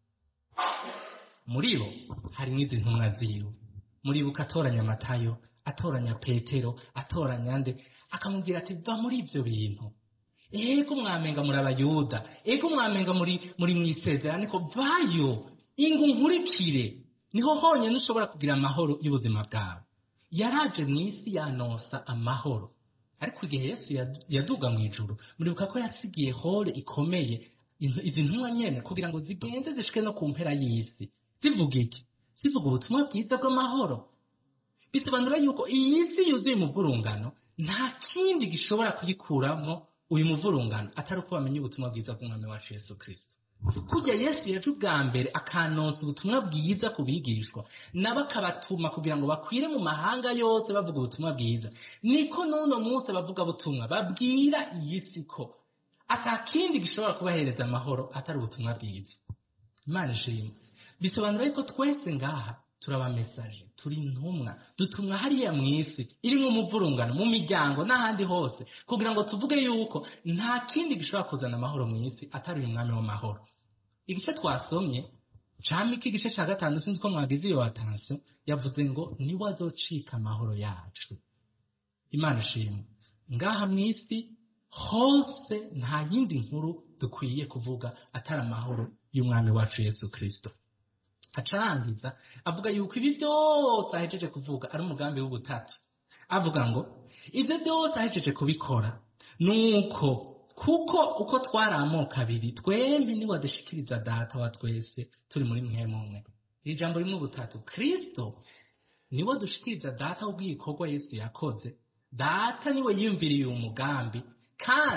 Muri bo harimo izi ntumwa ziwe. Muribuka atoranya Matayo, atoranya Petero, atoranya nde, akamubwira ati va muri ibyo bintu. Ego mwamenga muri abayuda, ego mwamenga muri muri mwisezerano, ko vayo ingu nkurikire, niho honyine ushobora kugira amahoro y'ubuzima bwawe. Yaraje mu isi yanosa amahoro. Ariko igihe Yesu yaduga mu ijuru, muribuka ko yasigiye hore ikomeye izi ntumwa nyene kugira ngo zigende zishike no ku mpera y'isi. Zivuga iki? Zivuga ubutumwa bwiza bw'amahoro. Bisobanura yuko iyi si yuzuye umuvurungano, nta kindi gishobora kuyikuramo uyu muvurungano atari uko bamenye ubutumwa bwiza bw'umwami wacu Yesu Kristo. Kujya Yesu yaje ubwa mbere akanonsa ubutumwa bwiza kubigishwa nabo akabatuma kugira ngo bakwire mu mahanga yose bavuga ubutumwa bwiza, niko n'uno munsi bavuga butumwa babwira iyi si ko atakindi gishobora kubahereza amahoro atari ubutumwa bwiza. Imana ishimwe. Bisobanura yuko twese ngaha turaba message, turi intumwa, dutumwa hariya mu isi iri mu muvurungano, mu miryango n'ahandi hose, kugira ngo tuvuge yuko nta kindi gishobora kuzana amahoro mu isi atari uyu mwami w'amahoro. Igice twasomye cami k'igice ca gatanu, sinzi ko mwagize iyo attention, yavuze ngo niwe azocika amahoro yacu. Imana ishimwe. Ngaha mu isi hose nta yindi nkuru dukwiye kuvuga atari amahoro y'umwami wacu Yesu Kristo. Acarangiza avuga yuko ibi byose ahejeje kuvuga ari umugambi w'ubutatu. Avuga ngo ivyo byose ahejeje kubikora nuko kuko uko twari amoko abiri, twembi niwe adushikiriza Data wa twese turi muri mpwemu umwe. Iri jambo rimwe ubutatu. Kristo niwe adushikiriza Data w'ubwikorwa Yesu yakoze. Data niwe yiyumviriye umugambi, kandi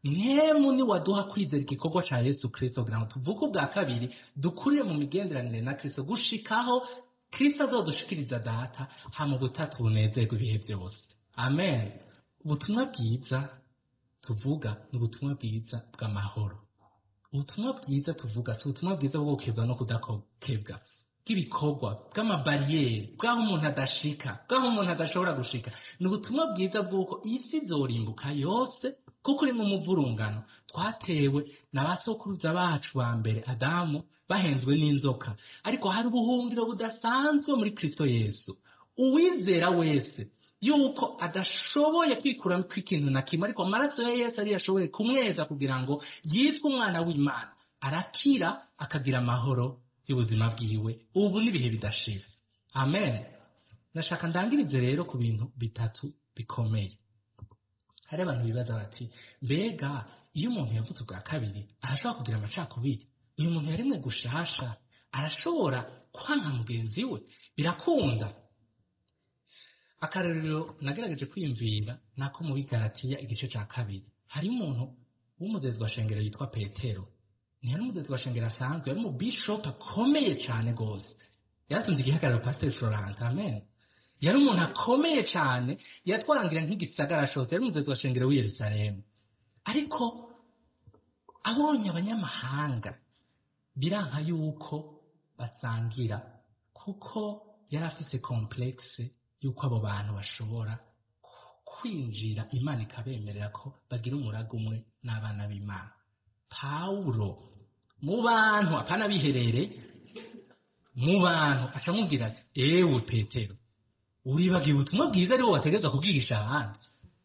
mwemu ni waduha kwizera igikorwa ca Yesu Kristo kugira ngo tuvuke ubwa kabiri dukurire mu migenderanire na Kristo gushikaho Kristo azodushikiriza data hama ubutatu bunezerwa ibihe byose. Amen. Ubutumwa bwiza tuvuga ni ubutumwa bwiza bw'amahoro. Ubutumwa bwiza tuvuga si ubutumwa bwiza bwo gukebwa no kudakebwa, bw'ibikorwa, bw'amabariyeri, bw'aho umuntu adashika, bw'aho umuntu adashobora gushika. Ni ubutumwa bwiza bw'uko isi izorimbuka yose kuko uri mu muvurungano twatewe na basokuruza bacu ba mbere Adamu bahenzwe n'inzoka, ariko hari ubuhungiro budasanzwe muri Kristo Yesu. Uwizera wese yuko adashoboye kwikuramo ikintu na kimwe, ariko amaraso ya Yesu ari yashoboye kumweza kugira ngo yitwe umwana w'Imana, arakira akagira amahoro y'ubuzima bwiwe ubu n'ibihe bidashira. Amen. Nashaka ndangirize rero ku bintu bitatu bikomeye. Hari abantu bibaza bati mbega iyo umuntu yavutse ubwa kabiri arashobora kugira amacakubiri? Uyu muntu yaremwe gushasha arashobora kwanka mugenzi we? Birakunda. Akarorero nagerageje kwiyumvira nako mu Bigalatiya igice ca kabiri. Hari umuntu w'umuzezwa shengero yitwa Petero. Ni yari umuzezwa shengero asanzwe, yari mu bishop akomeye cyane gose. Yarasunze igihagararo Pastor Florent. Amen. Yari umuntu akomeye cyane, yatwarangira nk'igisagara cyose, yari umuzezwa shengero w'i Yerusalemu. Ariko abonye abanyamahanga biranka yuko basangira, kuko yari afise complexe yuko abo bantu bashobora kwinjira Imana ikabemerera ko bagira umurago umwe n'abana b'Imana. Paulo mu bantu apana biherere mu bantu acamubwira ati ewe Petero, uribagiye ubutumwa bwiza ari wo wategeza kubwigisha abandi.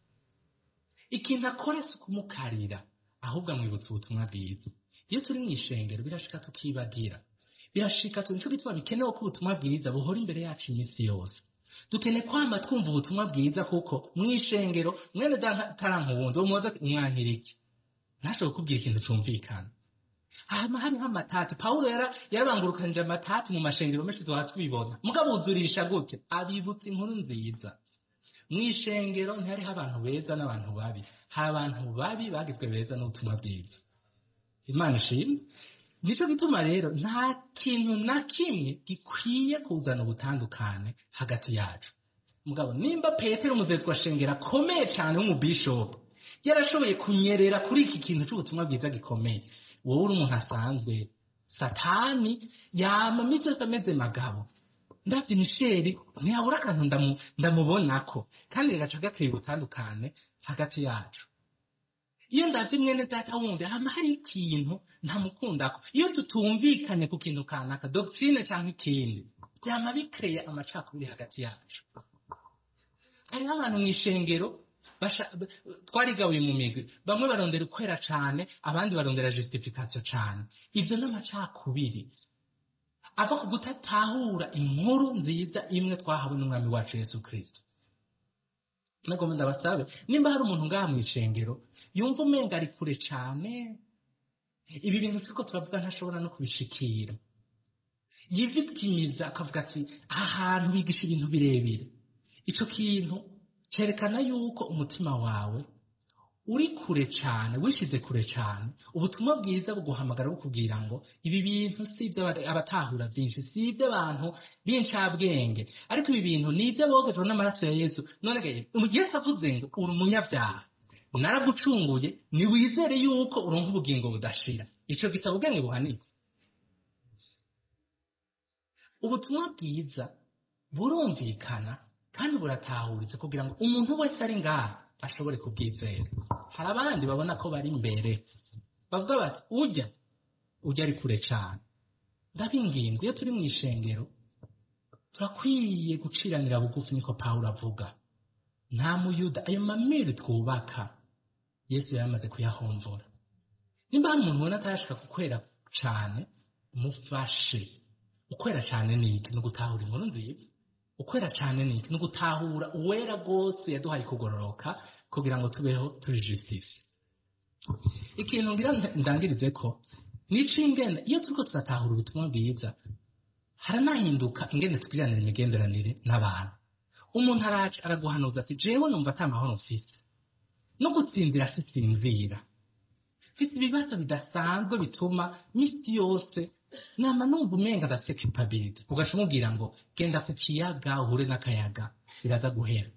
Ikintu akore si kumukarira, ahubwo amwibutsa ubutumwa bwiza. Iyo turi mu ishengero birashika tukibagira, birashika nico gituma bikenewe ko ubutumwa bwiza buhora imbere yacu iminsi yose. Dukene kwama twumva ubutumwa bwiza, kuko mu ishengero mwene tarankubundi umubaza ati umwankiriki ntashobora kubwira ikintu cumvikana. Hama hari nk'amatati Paulo yara yarabangurukanije amatati mu mashengero menshi twatubibona, mugabo uzurisha gute? Abibutsa inkuru nziza. Mu ishengero ntihariho abantu beza n'abantu babi, hari abantu babi bagizwe beza n'ubutumwa bwiza. Imana ishimwe. Nico gituma rero nta kintu na kimwe gikwiye kuzana ubutandukane hagati yacu. Mugabo nimba Petero umuzezwa shengero akomeye cyane w'umubishop yarashoboye kunyerera kuri iki kintu cy'ubutumwa bwiza gikomeye, wowe uri umuntu asanzwe, Satani yama misi yose ameze magabo. Ndavye Misheli ntiyabura akantu ndamu, ndamubonako, kandi gaca gakwiye ubutandukane hagati yacu. Iyo ndavye mwene data wundi hama hari ikintu ntamukundako, iyo tutumvikanye ku kintu kanaka, doctrine canke ikindi, byama bikreye amacakubiri hagati yacu. Hariho abantu mw'ishengero twarigabuye mu migwi, bamwe barondera ukwera cane, abandi barondera justification cane. Ivyo n'amacakubiri ava ku gutatahura inkuru nziza imwe twahawe n'umwami wacu Yesu Kristo. Nagomba ndabasabe, nimba hari umuntu ngaha mw'ishengero yumva umenga ari kure cane, ibi bintu turiko turavuga ntashobora no kubishikira, yivictimiza akavuga ati aha hantu bigisha ibintu birebire, ico kintu cerekana yuko umutima wawe uri kure cane, wishize kure cane. Ubutumwa bwiza buguhamagara bukubwira ngo ibi bintu si ibyo abatahura byinshi, si ibyo abantu b'incabwenge, ariko ibi bintu ni ibyo bogejwe n'amaraso ya Yesu. None gaye Yesu avuze ngo uri umunyabyaha, naragucunguye, ni wizere yuko uronka ubugingo budashira. Ico gisaba ubwenge buhanitse. Ubutumwa bwiza burumvikana kandi buratahuritse kugira ngo umuntu wese ari ngaha ashobore kubwizera. Hari abandi babona ko bari imbere, bavuga bati ujya ujya ari kure cyane. Ndabinginze, iyo turi mu ishengero turakwiye guciranira bugufi, niko Paulo avuga. Nta muyuda, ayo mamiri twubaka Yesu yaramaze kuyahomvora. Nimba hari umuntu ubona atashaka kukwera cyane, mufashe. Ukwera cyane ni iki? No gutahura inkuru nziza. Ukwera cyane ni iki? No gutahura uwera gose yaduhaye kugororoka kugira ngo tubeho turi justice. Ikintu ngira ndangirize ko nici ingene iyo turiko turatahura ubutumwa bwiza haranahinduka ingene tugiranira imigenderanire n'abantu. Umuntu araje araguhanuza ati jewe numva ata mahoro mfite, no gutsindira sinzira. mfite ibibazo bidasanzwe bituma misi yose nama numva umenga ndafite culpability ugaca umubwira ngo genda ku kiyaga uhure n'akayaga biraza guhera.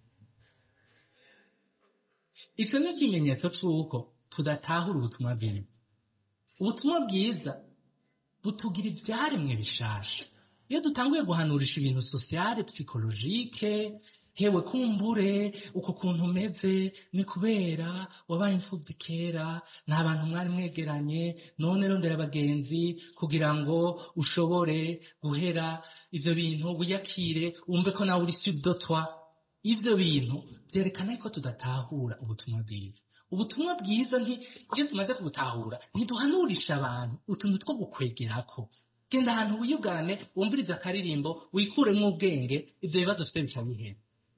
Icyo ni ikimenyetso cy'uko tudatahura ubutumwa bwiza. Ubutumwa bwiza butugira ibyaremwe bishasha. Iyo dutanguye guhanurisha ibintu sociale psychologique, hewe kumbure uko kuntu umeze ni kubera wabaye imfubyi kera, nta bantu mwari mwegeranye, none rondera abagenzi kugira ngo ushobore guhera ivyo bintu wiyakire wumve ko nawe uri sur de toi. Ivyo bintu byerekana ko tudatahura ubutumwa bwiza. Ubutumwa bwiza nti iyo tumaze kubutahura ntiduhanurisha abantu utuntu two gukwegerako. Genda ahantu wiyugane wumviriza akaririmbo wikuremo ubwenge ivyo bibazo ufite bica bihera.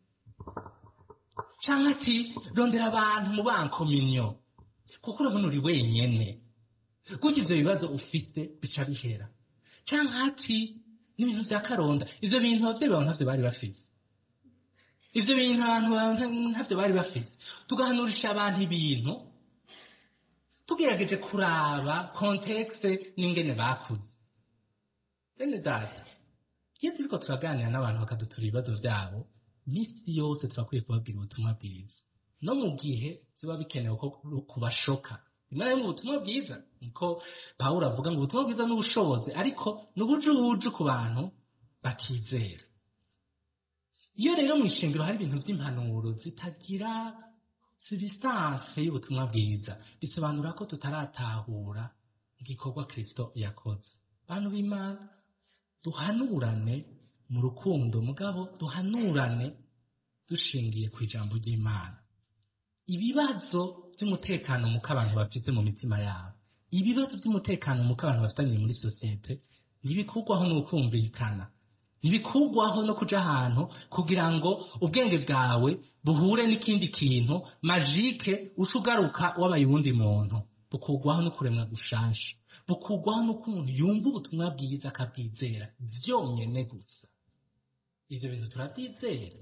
Canke ati rondera abantu mu bankominyo kuko urabona uri wenyene gutyo ivyo bibazo ufite bica bihera. Canke ati n'ibintu vya karonda ivyo bintu abavyeyi bawe ntavyo bari bafise. Ivyo bintu abantu ntavyo bari bafise. Tugahanurisha abantu ibintu tugerageje kuraba context n'ingene bakuze. Bene data, iyo turiko turaganira n'abantu bakadutura ibibazo vyabo, misi yose turakwiye kubabwira ubutumwa bwiza. No mu gihe biba bikenewe ko kubashoka. Imana yo mu butumwa bwiza, niko Pawulo avuga ngo ubutumwa bwiza n'ubushobozi, ariko n'ubujuju ku bantu bakizera. Iyo rero mu ishengero hari ibintu by'impanuro zitagira substance y'ubutumwa bwiza, bisobanura ko tutaratahura igikorwa Kristo yakoze. Bantu b'Imana, duhanurane mu rukundo, mugabo duhanurane dushingiye ku ijambo ry'Imana. Ibibazo by'umutekano muko abantu bafite mu mitima yabo, ibibazo by'umutekano muko abantu bafitanye muri societe, ntibikugwaho n'ukumvikana, ntibikugwaho no kuja ahantu kugira ngo ubwenge bwawe buhure n'ikindi kintu magique uca ugaruka wabaye uwundi muntu. Bukugwaho no kuremwa gushasha, bukugwaho no kumuntu yumva ubutumwa bwiza akabwizera vyonyene gusa. Ivyo bintu turabyizera.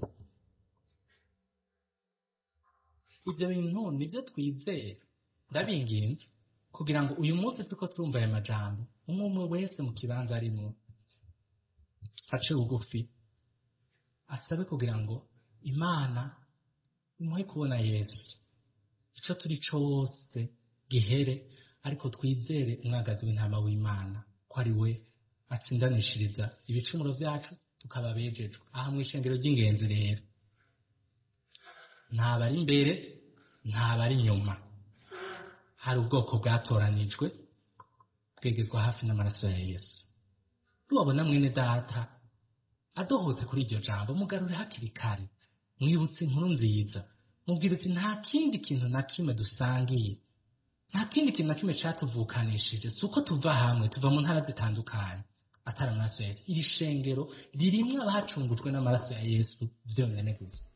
Ivyo bintu nivyo twizera. Ndabinginze kugira ngo uyu munsi turiko turumva aya majambo, umwe wese mu kibanza arimo ace bugufi asabe kugira ngo Imana imuhe kubona Yesu. Ico turi cose gihere, ariko twizere umwagazi w'intama w'Imana ko ari we atsindanishiriza ibicumuro vyacu tukaba bejejwe. Aha mw'ishengero ry'ingenzi rero nta bari imbere nta bari inyuma, hari ubwoko bwatoranijwe bwegezwa hafi n'amaraso ya Yesu. Tuwabona mwene data adohotse kuri iryo jambo, mugarure hakiri kare, mwibutse inkuru nziza, mubwire uti nta kindi kintu na kimwe dusangiye, nta kindi kintu na kimwe catuvukanishije, suko tuva hamwe tuva mu ntara zitandukanye atari amaraso ya Yesu. Iri shengero ririmwe abacungujwe n'amaraso ya Yesu vyonyene gusa.